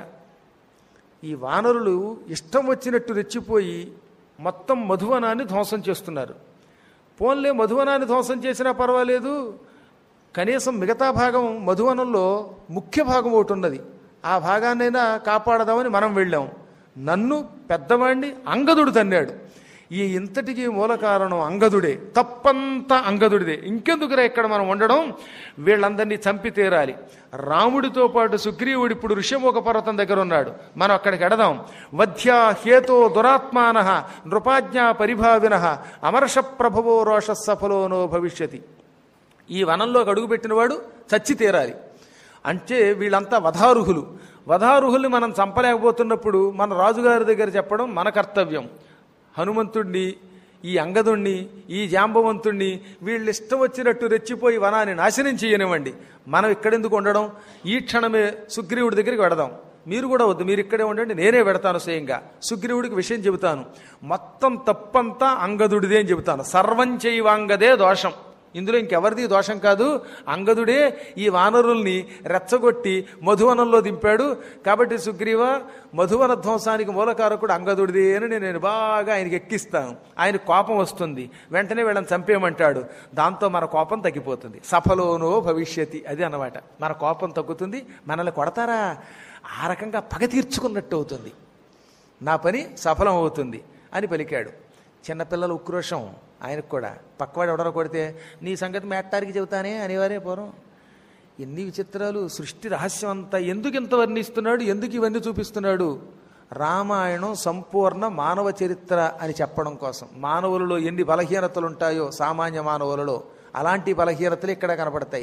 ఈ వానరులు ఇష్టం వచ్చినట్టు రెచ్చిపోయి మొత్తం మధువనాన్ని ధ్వంసం చేస్తున్నారు. పోన్లే మధువనాన్ని ధ్వంసం చేసినా పర్వాలేదు, కనీసం మిగతా భాగం మధువనంలో ముఖ్య భాగం ఒకటి ఉన్నది, ఆ భాగాన్నైనా కాపాడదామని మనం వెళ్ళాం. నన్ను పెద్దవాణ్ణి అంగదుడు తన్నాడు. ఈ ఇంతటికి మూల కారణం అంగదుడే, తప్పంతా అంగదుడిదే. ఇంకెందుకురా ఇక్కడ మనం ఉండడం, వీళ్ళందరినీ చంపి తీరాలి. రాముడితో పాటు సుగ్రీవుడు ఇప్పుడు ఋష్యముఖ పర్వతం దగ్గర ఉన్నాడు, మనం అక్కడికి ఎడదాం. వధ్యా హేతో దురాత్మాన నృపాజ్ఞా పరిభావిన అమర్ష ప్రభవో రోష సఫలోనో భవిష్యతి. ఈ వనంలోకి అడుగుపెట్టినవాడు చచ్చి తీరాలి. అంటే వీళ్ళంతా వధారుహులు. వధారుహుల్ని మనం చంపలేకపోతున్నప్పుడు మన రాజుగారి దగ్గర చెప్పడం మన కర్తవ్యం. హనుమంతుణ్ణి, ఈ అంగదుణ్ణి, ఈ జాంబవంతుణ్ణి వీళ్ళు ఇష్టం వచ్చినట్టు రెచ్చిపోయి వనాన్ని నాశనం చేయనివ్వండి, మనం ఇక్కడెందుకు ఉండడం, ఈ క్షణమే సుగ్రీవుడి దగ్గరికి వెడదాం. మీరు కూడా వద్దు, మీరు ఇక్కడే ఉండండి, నేనే పెడతాను స్వయంగా. సుగ్రీవుడికి విషయం చెబుతాను, మొత్తం తప్పంతా అంగదుడిదే అని చెబుతాను. సర్వం చైవాంగదే దోషం, ఇందులో ఇంకెవరిది దోషం కాదు. అంగదుడే ఈ వానరుల్ని రెచ్చగొట్టి మధువనంలో దింపాడు. కాబట్టి సుగ్రీవ, మధువన ధ్వంసానికి మూలకారకుడు అంగదుడిది అని నేను బాగా ఆయనకి ఎక్కిస్తాను. ఆయన కోపం వస్తుంది, వెంటనే వీళ్ళని చంపేయమంటాడు. దాంతో మన కోపం తగ్గిపోతుంది. సఫలోనో భవిష్యతి, అది అన్నమాట. మన కోపం తగ్గుతుంది, మనల్ని కొడతారా ఆ రకంగా పగ తీర్చుకున్నట్టు అవుతుంది, నా పని సఫలం అవుతుంది అని పలికాడు. చిన్నపిల్లల ఉక్రోషం ఆయనకు కూడా. పక్కవాడు ఎవడో కొడితే నీ సంగతి మేట్టారికి చెబుతానే అనేవారే పూర్వం. ఎన్ని విచిత్రాలు! సృష్టి రహస్యం అంతా ఎందుకు ఇంత వర్ణిస్తున్నాడు, ఎందుకు ఇవన్నీ చూపిస్తున్నాడు? రామాయణం సంపూర్ణ మానవ చరిత్ర అని చెప్పడం కోసం. మానవులలో ఎన్ని బలహీనతలు ఉంటాయో సామాన్య మానవులలో, అలాంటి బలహీనతలు ఇక్కడ కనపడతాయి.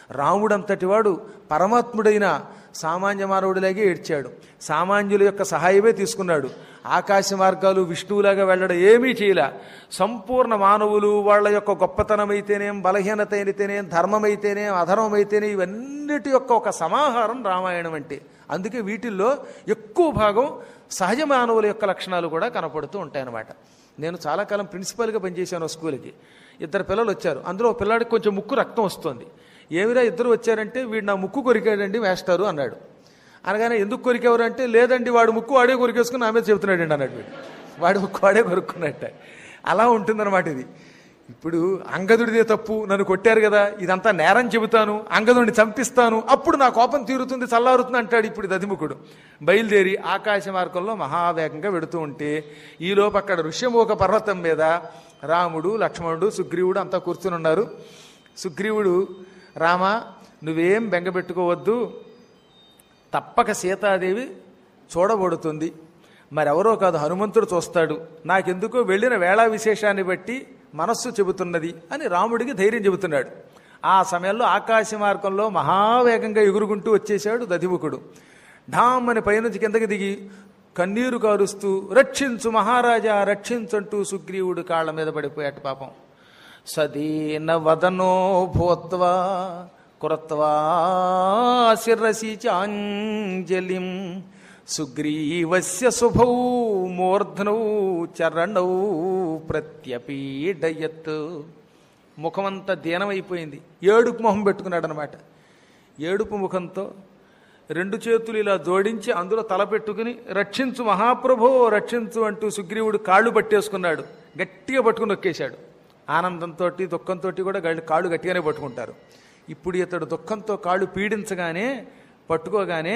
రాముడంతటి వాడు పరమాత్ముడైన సామాన్య మానవుడిలాగే ఏడ్చాడు. సామాన్యుల యొక్క సహాయమే తీసుకున్నాడు. ఆకాశ మార్గాలు విష్ణువులాగా వెళ్ళడం ఏమీ చేయలే. సంపూర్ణ మానవులు వాళ్ళ యొక్క గొప్పతనమైతేనేం, బలహీనత అయితేనేం, ధర్మమైతేనేం, అధర్మమైతేనే ఇవన్నిటి యొక్క ఒక సమాహారం రామాయణం అంటే. అందుకే వీటిల్లో ఎక్కువ భాగం సహజ మానవుల యొక్క లక్షణాలు కూడా కనపడుతూ ఉంటాయన్నమాట. నేను చాలా కాలం ప్రిన్సిపల్గా పనిచేశాను స్కూల్కి. ఇద్దరు పిల్లలు వచ్చారు. అందులో పిల్లాడికి కొంచెం ముక్కు రక్తం వస్తుంది. ఏమిరా ఇద్దరు వచ్చారంటే, వీడు నా ముక్కు కొరికాడండి వేస్తారు అన్నాడు. అనగానే ఎందుకు కొరికేవారు అంటే, లేదండి వాడు ముక్కు వాడే కొరికేసుకుని నా మీద చెబుతున్నాడండి అన్నాడు. వీడు వాడి ముక్కు వాడే కొరుక్కున్నట్ట. అలా ఉంటుందన్నమాట ఇది. ఇప్పుడు అంగదుడిదే తప్పు, నన్ను కొట్టారు కదా, ఇదంతా నేరం చెబుతాను, అంగదుడిని చంపిస్తాను, అప్పుడు నా కోపం తీరుతుంది, చల్లారుతుంది అంటాడు ఇప్పుడు దధిముఖుడు. బయలుదేరి ఆకాశ మార్గంలో మహావేగంగా వెడుతూ ఉంటే, ఈలోపు అక్కడ ఋష్యమూక పర్వతం మీద రాముడు, లక్ష్మణుడు, సుగ్రీవుడు అంతా కూర్చుని ఉన్నారు. సుగ్రీవుడు, రామా నువ్వేం బెంగపెట్టుకోవద్దు, తప్పక సీతాదేవి చూడబడుతుంది, మరెవరో కాదు హనుమంతుడు చూస్తాడు, నాకెందుకో వెళ్ళిన వేళా విశేషాన్ని బట్టి మనస్సు చెబుతున్నది అని రాముడికి ధైర్యం చెబుతున్నాడు. ఆ సమయంలో ఆకాశ మార్గంలో మహావేగంగా ఎగురుకుంటూ వచ్చేశాడు దధిముఖుడు. ఢామ్మని పైనుంచి కిందకి దిగి కన్నీరు కారుస్తూ రక్షించు మహారాజా రక్షించంటూ సుగ్రీవుడు కాళ్ల మీద పడిపోయాట పాపం. సదీన వదనో భూత్వా కృత్వా శిరసి చాంజలిం సుగ్రీవస్య శుభౌ మూర్ధనౌ చరణౌ ప్రత్యపీడయత్. ముఖమంతా దీనమైపోయింది. ఏడుపు మొహం పెట్టుకున్నాడు అనమాట. ఏడుపు ముఖంతో రెండు చేతులు ఇలా జోడించి అందులో తల పెట్టుకుని రక్షించు మహాప్రభో రక్షించు అంటూ సుగ్రీవుడు కాళ్ళు పట్టేసుకున్నాడు. గట్టిగా పట్టుకుని నొక్కేశాడు. ఆనందంతో దుఃఖంతో కూడా కాళ్ళు గట్టిగానే పట్టుకుంటారు. ఇప్పుడు ఇతడు దుఃఖంతో కాళ్ళు పీడించగానే పట్టుకోగానే,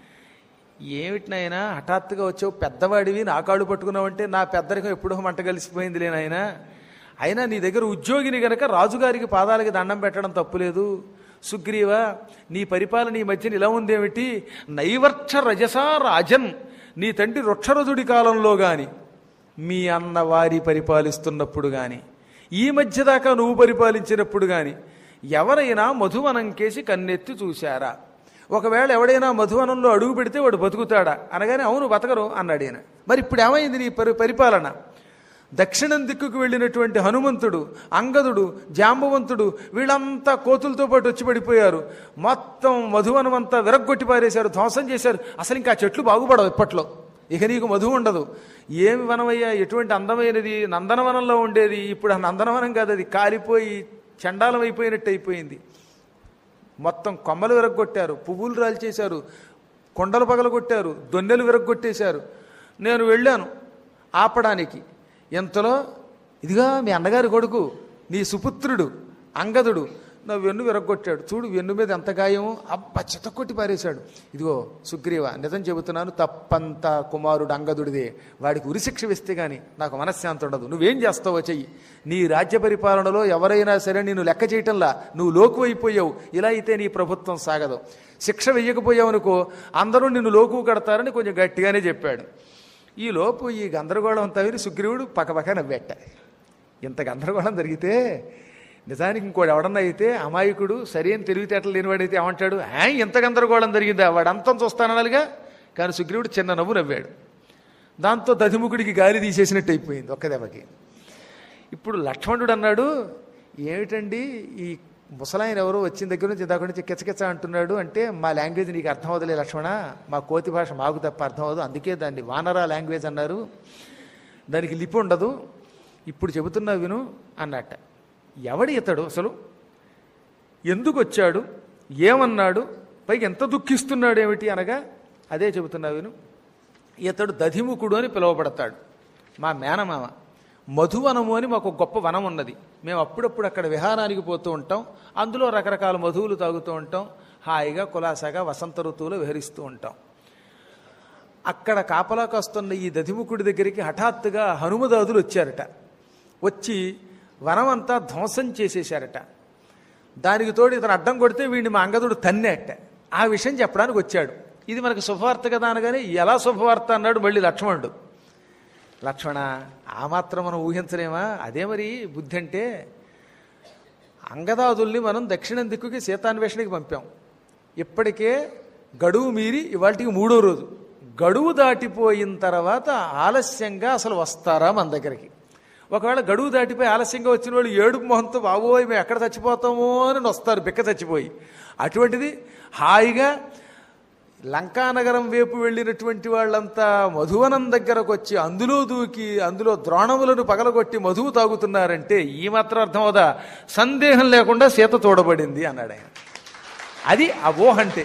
ఏమిటినైనా హఠాత్తుగా వచ్చావు, పెద్దవాడివి నా కాళ్ళు పట్టుకున్నావంటే నా పెద్దరికం ఎప్పుడో మంట కలిసిపోయింది లేనాయనా, అయినా నీ దగ్గర ఉద్యోగిని గనక రాజుగారికి పాదాలకి దండం పెట్టడం తప్పులేదు. సుగ్రీవ నీ పరిపాలన ఈ మధ్యన ఇలా ఉందేమిటి, నైవర్క్ష రజసా రాజన్, నీ తండ్రి వృక్షరథుడి కాలంలో గాని మీ అన్న వారి పరిపాలిస్తున్నప్పుడు గాని ఈ మధ్య దాకా నువ్వు పరిపాలించినప్పుడు గాని ఎవరైనా మధువనం కేసి కన్నెత్తి చూశారా? ఒకవేళ ఎవడైనా మధువనంలో అడుగు పెడితే వాడు బతుకుతాడా అనగానే అవును బతకరు అన్నాడు ఈయన. మరి ఇప్పుడు ఏమైంది నీ పరి పరిపాలన? దక్షిణం దిక్కుకు వెళ్ళినటువంటి హనుమంతుడు, అంగదుడు, జాంబవంతుడు వీళ్ళంతా కోతులతో పాటు వచ్చి పడిపోయారు. మొత్తం మధువనం అంతా విరగ్గొట్టి పారేశారు, ధ్వంసం చేశారు. అసలు ఇంకా చెట్లు బాగుపడవు ఇప్పట్లో, ఇక నీకు మధువు ఉండదు. ఏమి వనమయ్యా, ఎటువంటి అందమైనది, నందనవనంలో ఉండేది, ఇప్పుడు ఆ నందనవనం కాదు, అది కాలిపోయి చండాలం అయిపోయినట్టు అయిపోయింది. మొత్తం కొమ్మలు విరగ్గొట్టారు, పువ్వులు రాల్చేశారు, కొండలు పగలగొట్టారు, దొన్నెలు విరగ్గొట్టేశారు. నేను వెళ్ళాను ఆపడానికి. ఎంతలో ఇదిగా మీ అన్నగారి కొడుకు నీ సుపుత్రుడు అంగదుడు నా వెన్ను విరగ్గొట్టాడు, చూడు వెన్ను మీద ఎంత గాయమో, అబ్బ చితకొట్టి పారేశాడు. ఇదిగో సుగ్రీవ నిజం చెబుతున్నాను, తప్పంతా కుమారుడు అంగదుడిదే, వాడికి ఉరిశిక్ష వేస్తే గాని నాకు మనశ్శాంతి ఉండదు. నువ్వేం చేస్తావో చెయ్యి. నీ రాజ్య పరిపాలనలో ఎవరైనా సరే నేను లెక్క చేయటంలా నువ్వు లోకు అయిపోయావు, ఇలా అయితే నీ ప్రభుత్వం సాగదు. శిక్ష వెయ్యకపోయావు అనుకో అందరూ నిన్ను లోకు కడతారని కొంచెం గట్టిగానే చెప్పాడు. ఈ లోపు ఈ గందరగోళం అంతా విని సుగ్రీవుడు పక్కపక్క నవ్వేట. ఇంత గందరగోళం జరిగితే నిజానికి ఇంకోటి ఎవడన్నా అయితే అమాయకుడు సరైన తెలివితేటలు లేనివాడైతే ఏమంటాడు, హే ఇంత గందరగోళం జరిగిందా, వాడు అంతం చూస్తానన్నాలుగా. కానీ సుగ్రీవుడు చిన్న నవ్వు నవ్వాడు. దాంతో దధిముఖుడికి గాలి తీసేసినట్టు అయిపోయింది ఒక్క దెబ్బకి. ఇప్పుడు లక్ష్మణుడు అన్నాడు, ఏమిటండి ఈ ముసలాయన ఎవరో వచ్చిన దగ్గర నుంచి దాకా నుంచి కిచకిచ అంటున్నాడు అంటే, మా లాంగ్వేజ్ నీకు అర్థం అవ్వదులే లక్ష్మణ, మా కోతి భాష మాకు తప్ప అర్థం అవ్వదు, అందుకే దాన్ని వానరా లాంగ్వేజ్ అన్నారు, దానికి లిపి ఉండదు, ఇప్పుడు చెబుతున్నా విను అన్నట్ట. ఎవడి ఇతడు అసలు, ఎందుకు వచ్చాడు, ఏమన్నాడు, పైకి ఎంత దుఃఖిస్తున్నాడు ఏమిటి అనగా అదే చెబుతున్నా విను. ఇతడు దధిముఖుడు అని పిలువబడతాడు. మా మేనమామ. మధువనము అని మాకు గొప్ప వనం ఉన్నది. మేము అప్పుడప్పుడు అక్కడ విహారానికి పోతూ ఉంటాం. అందులో రకరకాల మధువులు తాగుతూ ఉంటాం. హాయిగా కులాసాగా వసంత ఋతువులో విహరిస్తూ ఉంటాం. అక్కడ కాపలా కాస్తున్న ఈ దధిముఖుడి దగ్గరికి హఠాత్తుగా హనుమదాదులు వచ్చారట. వచ్చి వనమంతా ధ్వంసం చేసేశారట. దానికి తోడు ఇతను అడ్డం కొడితే వీడిని మా అంగదుడు తన్నేట. ఆ విషయం చెప్పడానికి వచ్చాడు. ఇది మనకు శుభవార్త కదా అనగానే, ఎలా శుభవార్త అన్నాడు మళ్ళీ లక్ష్మణుడు. లక్ష్మణ ఆ మాత్రం మనం ఊహించలేమా, అదే మరి బుద్ధి అంటే. అంగదాదుల్ని మనం దక్షిణం దిక్కుకి సీతాన్వేషణకి పంపాం. ఇప్పటికే గడువు మీరి ఇవాళకి మూడో రోజు. గడువు దాటిపోయిన తర్వాత ఆలస్యంగా అసలు వస్తారా మన దగ్గరికి? ఒకవేళ గడువు దాటిపోయి ఆలస్యంగా వచ్చిన వాళ్ళు ఏడుపు మొహంతో బాబోయ్ మేము ఎక్కడ చచ్చిపోతామో అని వస్తారు బిక్క చచ్చిపోయి. అటువంటిది హాయిగా లంకానగరం వైపు వెళ్ళినటువంటి వాళ్ళంతా మధువనం దగ్గరకు వచ్చి అందులో దూకి అందులో ద్రోణములను పగలగొట్టి మధువు తాగుతున్నారంటే ఈ మాత్రం అర్థం అవుదా? సందేహం లేకుండా సీత తోడబడింది అన్నాడు ఆయన. అది ఆ ఊహంటే.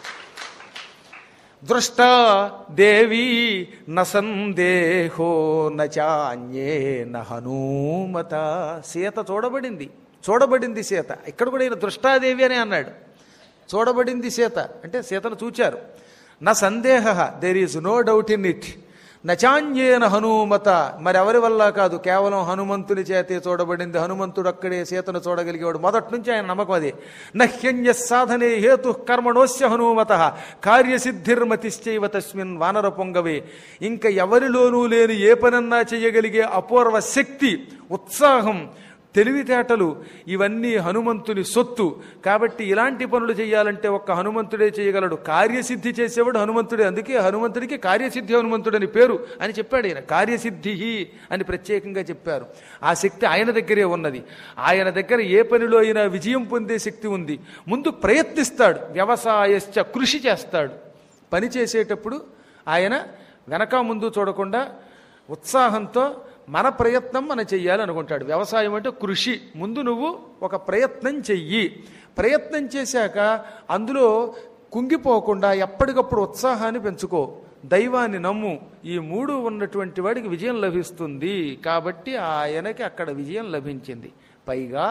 దృష్టా దేవీ న సందేహో నచాన్యే న హనుమత. సీత చూడబడింది, చూడబడింది సీత. ఇక్కడ కూడా ఈయన దృష్టాదేవి అని అన్నాడు. చూడబడింది సీత అంటే సీతను చూచారు. నా సందేహ, there is no doubt in it. నచాన్యేన హనుమత, మరి ఎవరి వల్ల కాదు, కేవలం హనుమంతుని చేతే చూడబడింది. హనుమంతుడు అక్కడే సీతను చూడగలిగేవాడు. మొదటి నుంచి ఆయన నమ్మకం అదే. నహ్యన్య సాధనే హేతు కర్మణోస్య హనుమత కార్యసిద్ధిర్మతిశ్చైవ తస్మిన్ వానర పొంగవే. ఇంకా ఎవరిలోనూ లేని ఏ పనన్నా చేయగలిగే అపూర్వ శక్తి, ఉత్సాహం, తెలివితేటలు ఇవన్నీ హనుమంతుని సొత్తు. కాబట్టి ఇలాంటి పనులు చేయాలంటే ఒక్క హనుమంతుడే చేయగలడు. కార్యసిద్ధి చేసేవాడు హనుమంతుడే. అందుకే హనుమంతుడికి కార్యసిద్ధి హనుమంతుడని పేరు అని చెప్పాడు ఆయన. కార్యసిద్ధి అని ప్రత్యేకంగా చెప్పారు. ఆ శక్తి ఆయన దగ్గరే ఉన్నది. ఆయన దగ్గర ఏ పనిలో అయినా విజయం పొందే శక్తి ఉంది. ముందు ప్రయత్నిస్తాడు, వ్యవసాయశ్చ కృషి చేస్తాడు. పని చేసేటప్పుడు ఆయన వెనక ముందు చూడకుండా ఉత్సాహంతో మన ప్రయత్నం మనం చెయ్యాలి అనుకుంటాడు. వ్యవసాయం అంటే కృషి. ముందు నువ్వు ఒక ప్రయత్నం చెయ్యి. ప్రయత్నం చేశాక అందులో కుంగిపోకుండా ఎప్పటికప్పుడు ఉత్సాహాన్ని పెంచుకో. దైవాన్ని నమ్ము. ఈ మూడు ఉన్నటువంటి వాడికి విజయం లభిస్తుంది. కాబట్టి ఆయనకి అక్కడ విజయం లభించింది. పైగా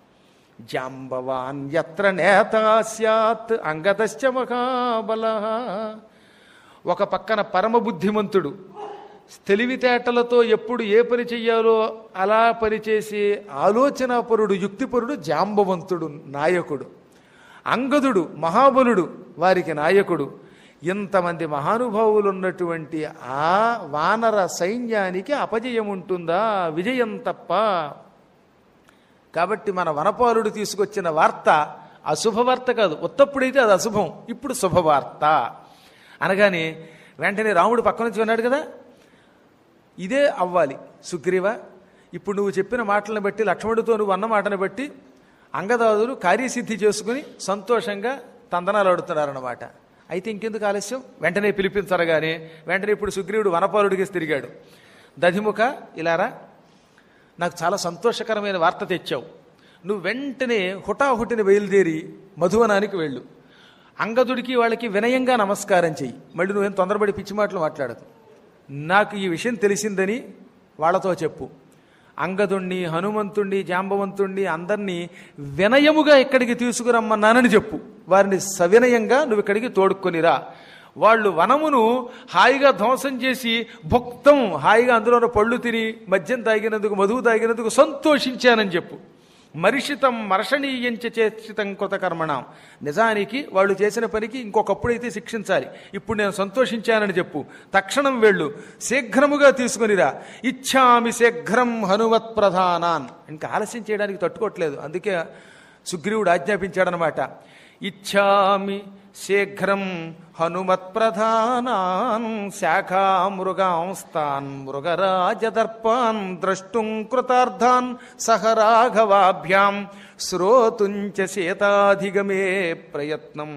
జాంబవాన్ యత్ర నేతా స్యాత్ అంగదశ్చ మహాబల. ఒక పక్కన పరమ బుద్ధిమంతుడు, తెలివితేటలతో ఎప్పుడు ఏ పని చెయ్యాలో అలా పనిచేసి ఆలోచనాపరుడు, యుక్తిపరుడు జాంబవంతుడు నాయకుడు. అంగదుడు మహాబలుడు, వారికి నాయకుడు. ఇంతమంది మహానుభావులు ఉన్నటువంటి ఆ వానర సైన్యానికి అపజయం ఉంటుందా? విజయం తప్ప. కాబట్టి మన వనపాలుడు తీసుకొచ్చిన వార్త అశుభవార్త కాదు. ఉత్తప్పుడైతే అది అశుభం, ఇప్పుడు శుభవార్త అనగానే వెంటనే రాముడు పక్క నుంచి విన్నాడు కదా, ఇదే అవ్వాలి సుగ్రీవ. ఇప్పుడు నువ్వు చెప్పిన మాటలను బట్టి, లక్ష్మణుడితో నువ్వు అన్న మాటను బట్టి అంగదాదులు కార్యసిద్ధి చేసుకుని సంతోషంగా తందనాలు ఆడుతున్నారన్నమాట. అయితే ఇంకెందుకు ఆలస్యం, వెంటనే పిలిపించరగానే వెంటనే ఇప్పుడు సుగ్రీవుడు వనపాలుడికి తిరిగాడు. దధిముఖ ఇలారా, నాకు చాలా సంతోషకరమైన వార్త తెచ్చావు. నువ్వు వెంటనే హుటాహుటిని బయలుదేరి మధువనానికి వెళ్ళు. అంగదుడికి వాళ్ళకి వినయంగా నమస్కారం చెయ్యి. మళ్ళీ నువ్వేం తొందరపడి పిచ్చి మాటలు మాట్లాడదు. నాకు ఈ విషయం తెలిసిందని వాళ్ళతో చెప్పు. అంగదుణ్ణి, హనుమంతుణ్ణి, జాంబవంతుణ్ణి అందరినీ వినయముగా ఇక్కడికి తీసుకురమ్మన్నానని చెప్పు. వారిని సవినయంగా నువ్వు ఇక్కడికి తోడుకొనిరా. వాళ్ళు వనమును హాయిగా ధ్వంసం చేసి భుక్తం హాయిగా అందులో పళ్ళు తిని మద్యం తాగినందుకు, మధువు తాగినందుకు సంతోషించానని చెప్పు. మరిషితం మర్షణీయంచ చేసితం కృతకర్మణం. నిజానికి వాళ్ళు చేసిన పనికి ఇంకొకప్పుడైతే శిక్షించాలి. ఇప్పుడు నేను సంతోషించానని చెప్పు. తక్షణం వెళ్ళు, శీఘ్రముగా తీసుకునిరా. ఇచ్ఛామి శీఘ్రం హనుమత్ ప్రధానాన్. ఇంకా ఆలస్యం చేయడానికి తట్టుకోవట్లేదు. అందుకే సుగ్రీవుడు ఆజ్ఞాపించాడనమాట. ఇచ్ఛామి శీఘ్రం హనుమత్ ప్రధానాన్ శాఖా మృగాంస్తాన్ మృగరాజదర్పాన్ ద్రష్టుం కృతార్థాన్ సహ రాఘవాభ్యాం శ్రోతుంచ సీతాధిగమే ప్రయత్నం.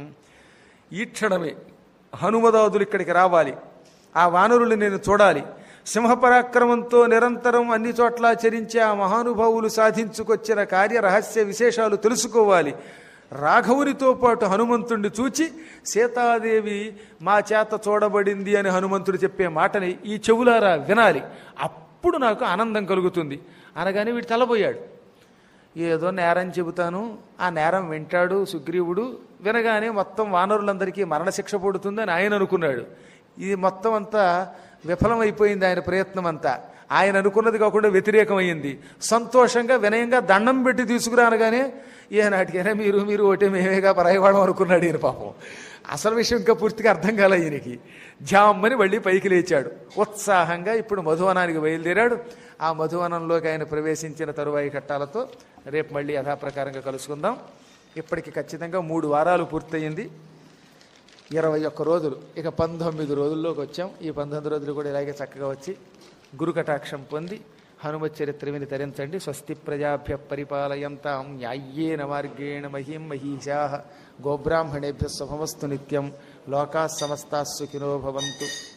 ఈ క్షణమే హనుమదాదులు ఇక్కడికి రావాలి. ఆ వానరులు నేను చూడాలి. సింహపరాక్రమంతో నిరంతరం అన్ని చోట్ల చరించే ఆ మహానుభావులు సాధించుకొచ్చిన కార్య రహస్య విశేషాలు తెలుసుకోవాలి. రాఘవునితో పాటు హనుమంతుడిని చూచి సీతాదేవి మా చేత చూడబడింది అని హనుమంతుడు చెప్పే మాటని ఈ చెవులారా వినాలి. అప్పుడు నాకు ఆనందం కలుగుతుంది అనగానే వీడు తెల్లబోయాడు. ఏదో నేరం చెబుతాను, ఆ నేరం వింటాడు సుగ్రీవుడు. వినగానే మొత్తం వానరులందరికీ మరణశిక్ష పడుతుందని ఆయన అనుకున్నాడు. ఇది మొత్తం అంతా విఫలమైపోయింది ఆయన ప్రయత్నం అంతా. ఆయన అనుకున్నది కాకుండా వ్యతిరేకమైంది. సంతోషంగా వినయంగా దండం పెట్టి తీసుకురానగానే ఈనాటికైనా మీరు మీరు ఒకటే మేమేగా పరాయవాడం అనుకున్నాడు ఈయన. పాపం అసలు విషయం ఇంకా పూర్తిగా అర్థం కాలే ఈయనకి. జామ్మని మళ్ళీ పైకి లేచాడు. ఉత్సాహంగా ఇప్పుడు మధువనానికి బయలుదేరాడు. ఆ మధువనంలోకి ఆయన ప్రవేశించిన తరువాయి ఘట్టాలతో రేపు మళ్ళీ యథాప్రకారంగా కలుసుకుందాం. ఇప్పటికి ఖచ్చితంగా మూడు వారాలు పూర్తయింది. ఇరవై ఒక్క రోజులు, ఇక పంతొమ్మిది రోజుల్లోకి వచ్చాం. ఈ పంతొమ్మిది రోజులు కూడా ఇలాగే చక్కగా వచ్చి గురుకటాక్షం పొంది హనుమత్ చరిత్ర విని తరించండి. స్వస్తి ప్రజాభ్య పరిపాలయంతాం న్యాయ్యేన మార్గేణ మహీం మహీషాః గోబ్రాహ్మణేభ్యः శుభమస్తు నిత్యం. లోకాः సమస్తాः సుఖినో భవంతు.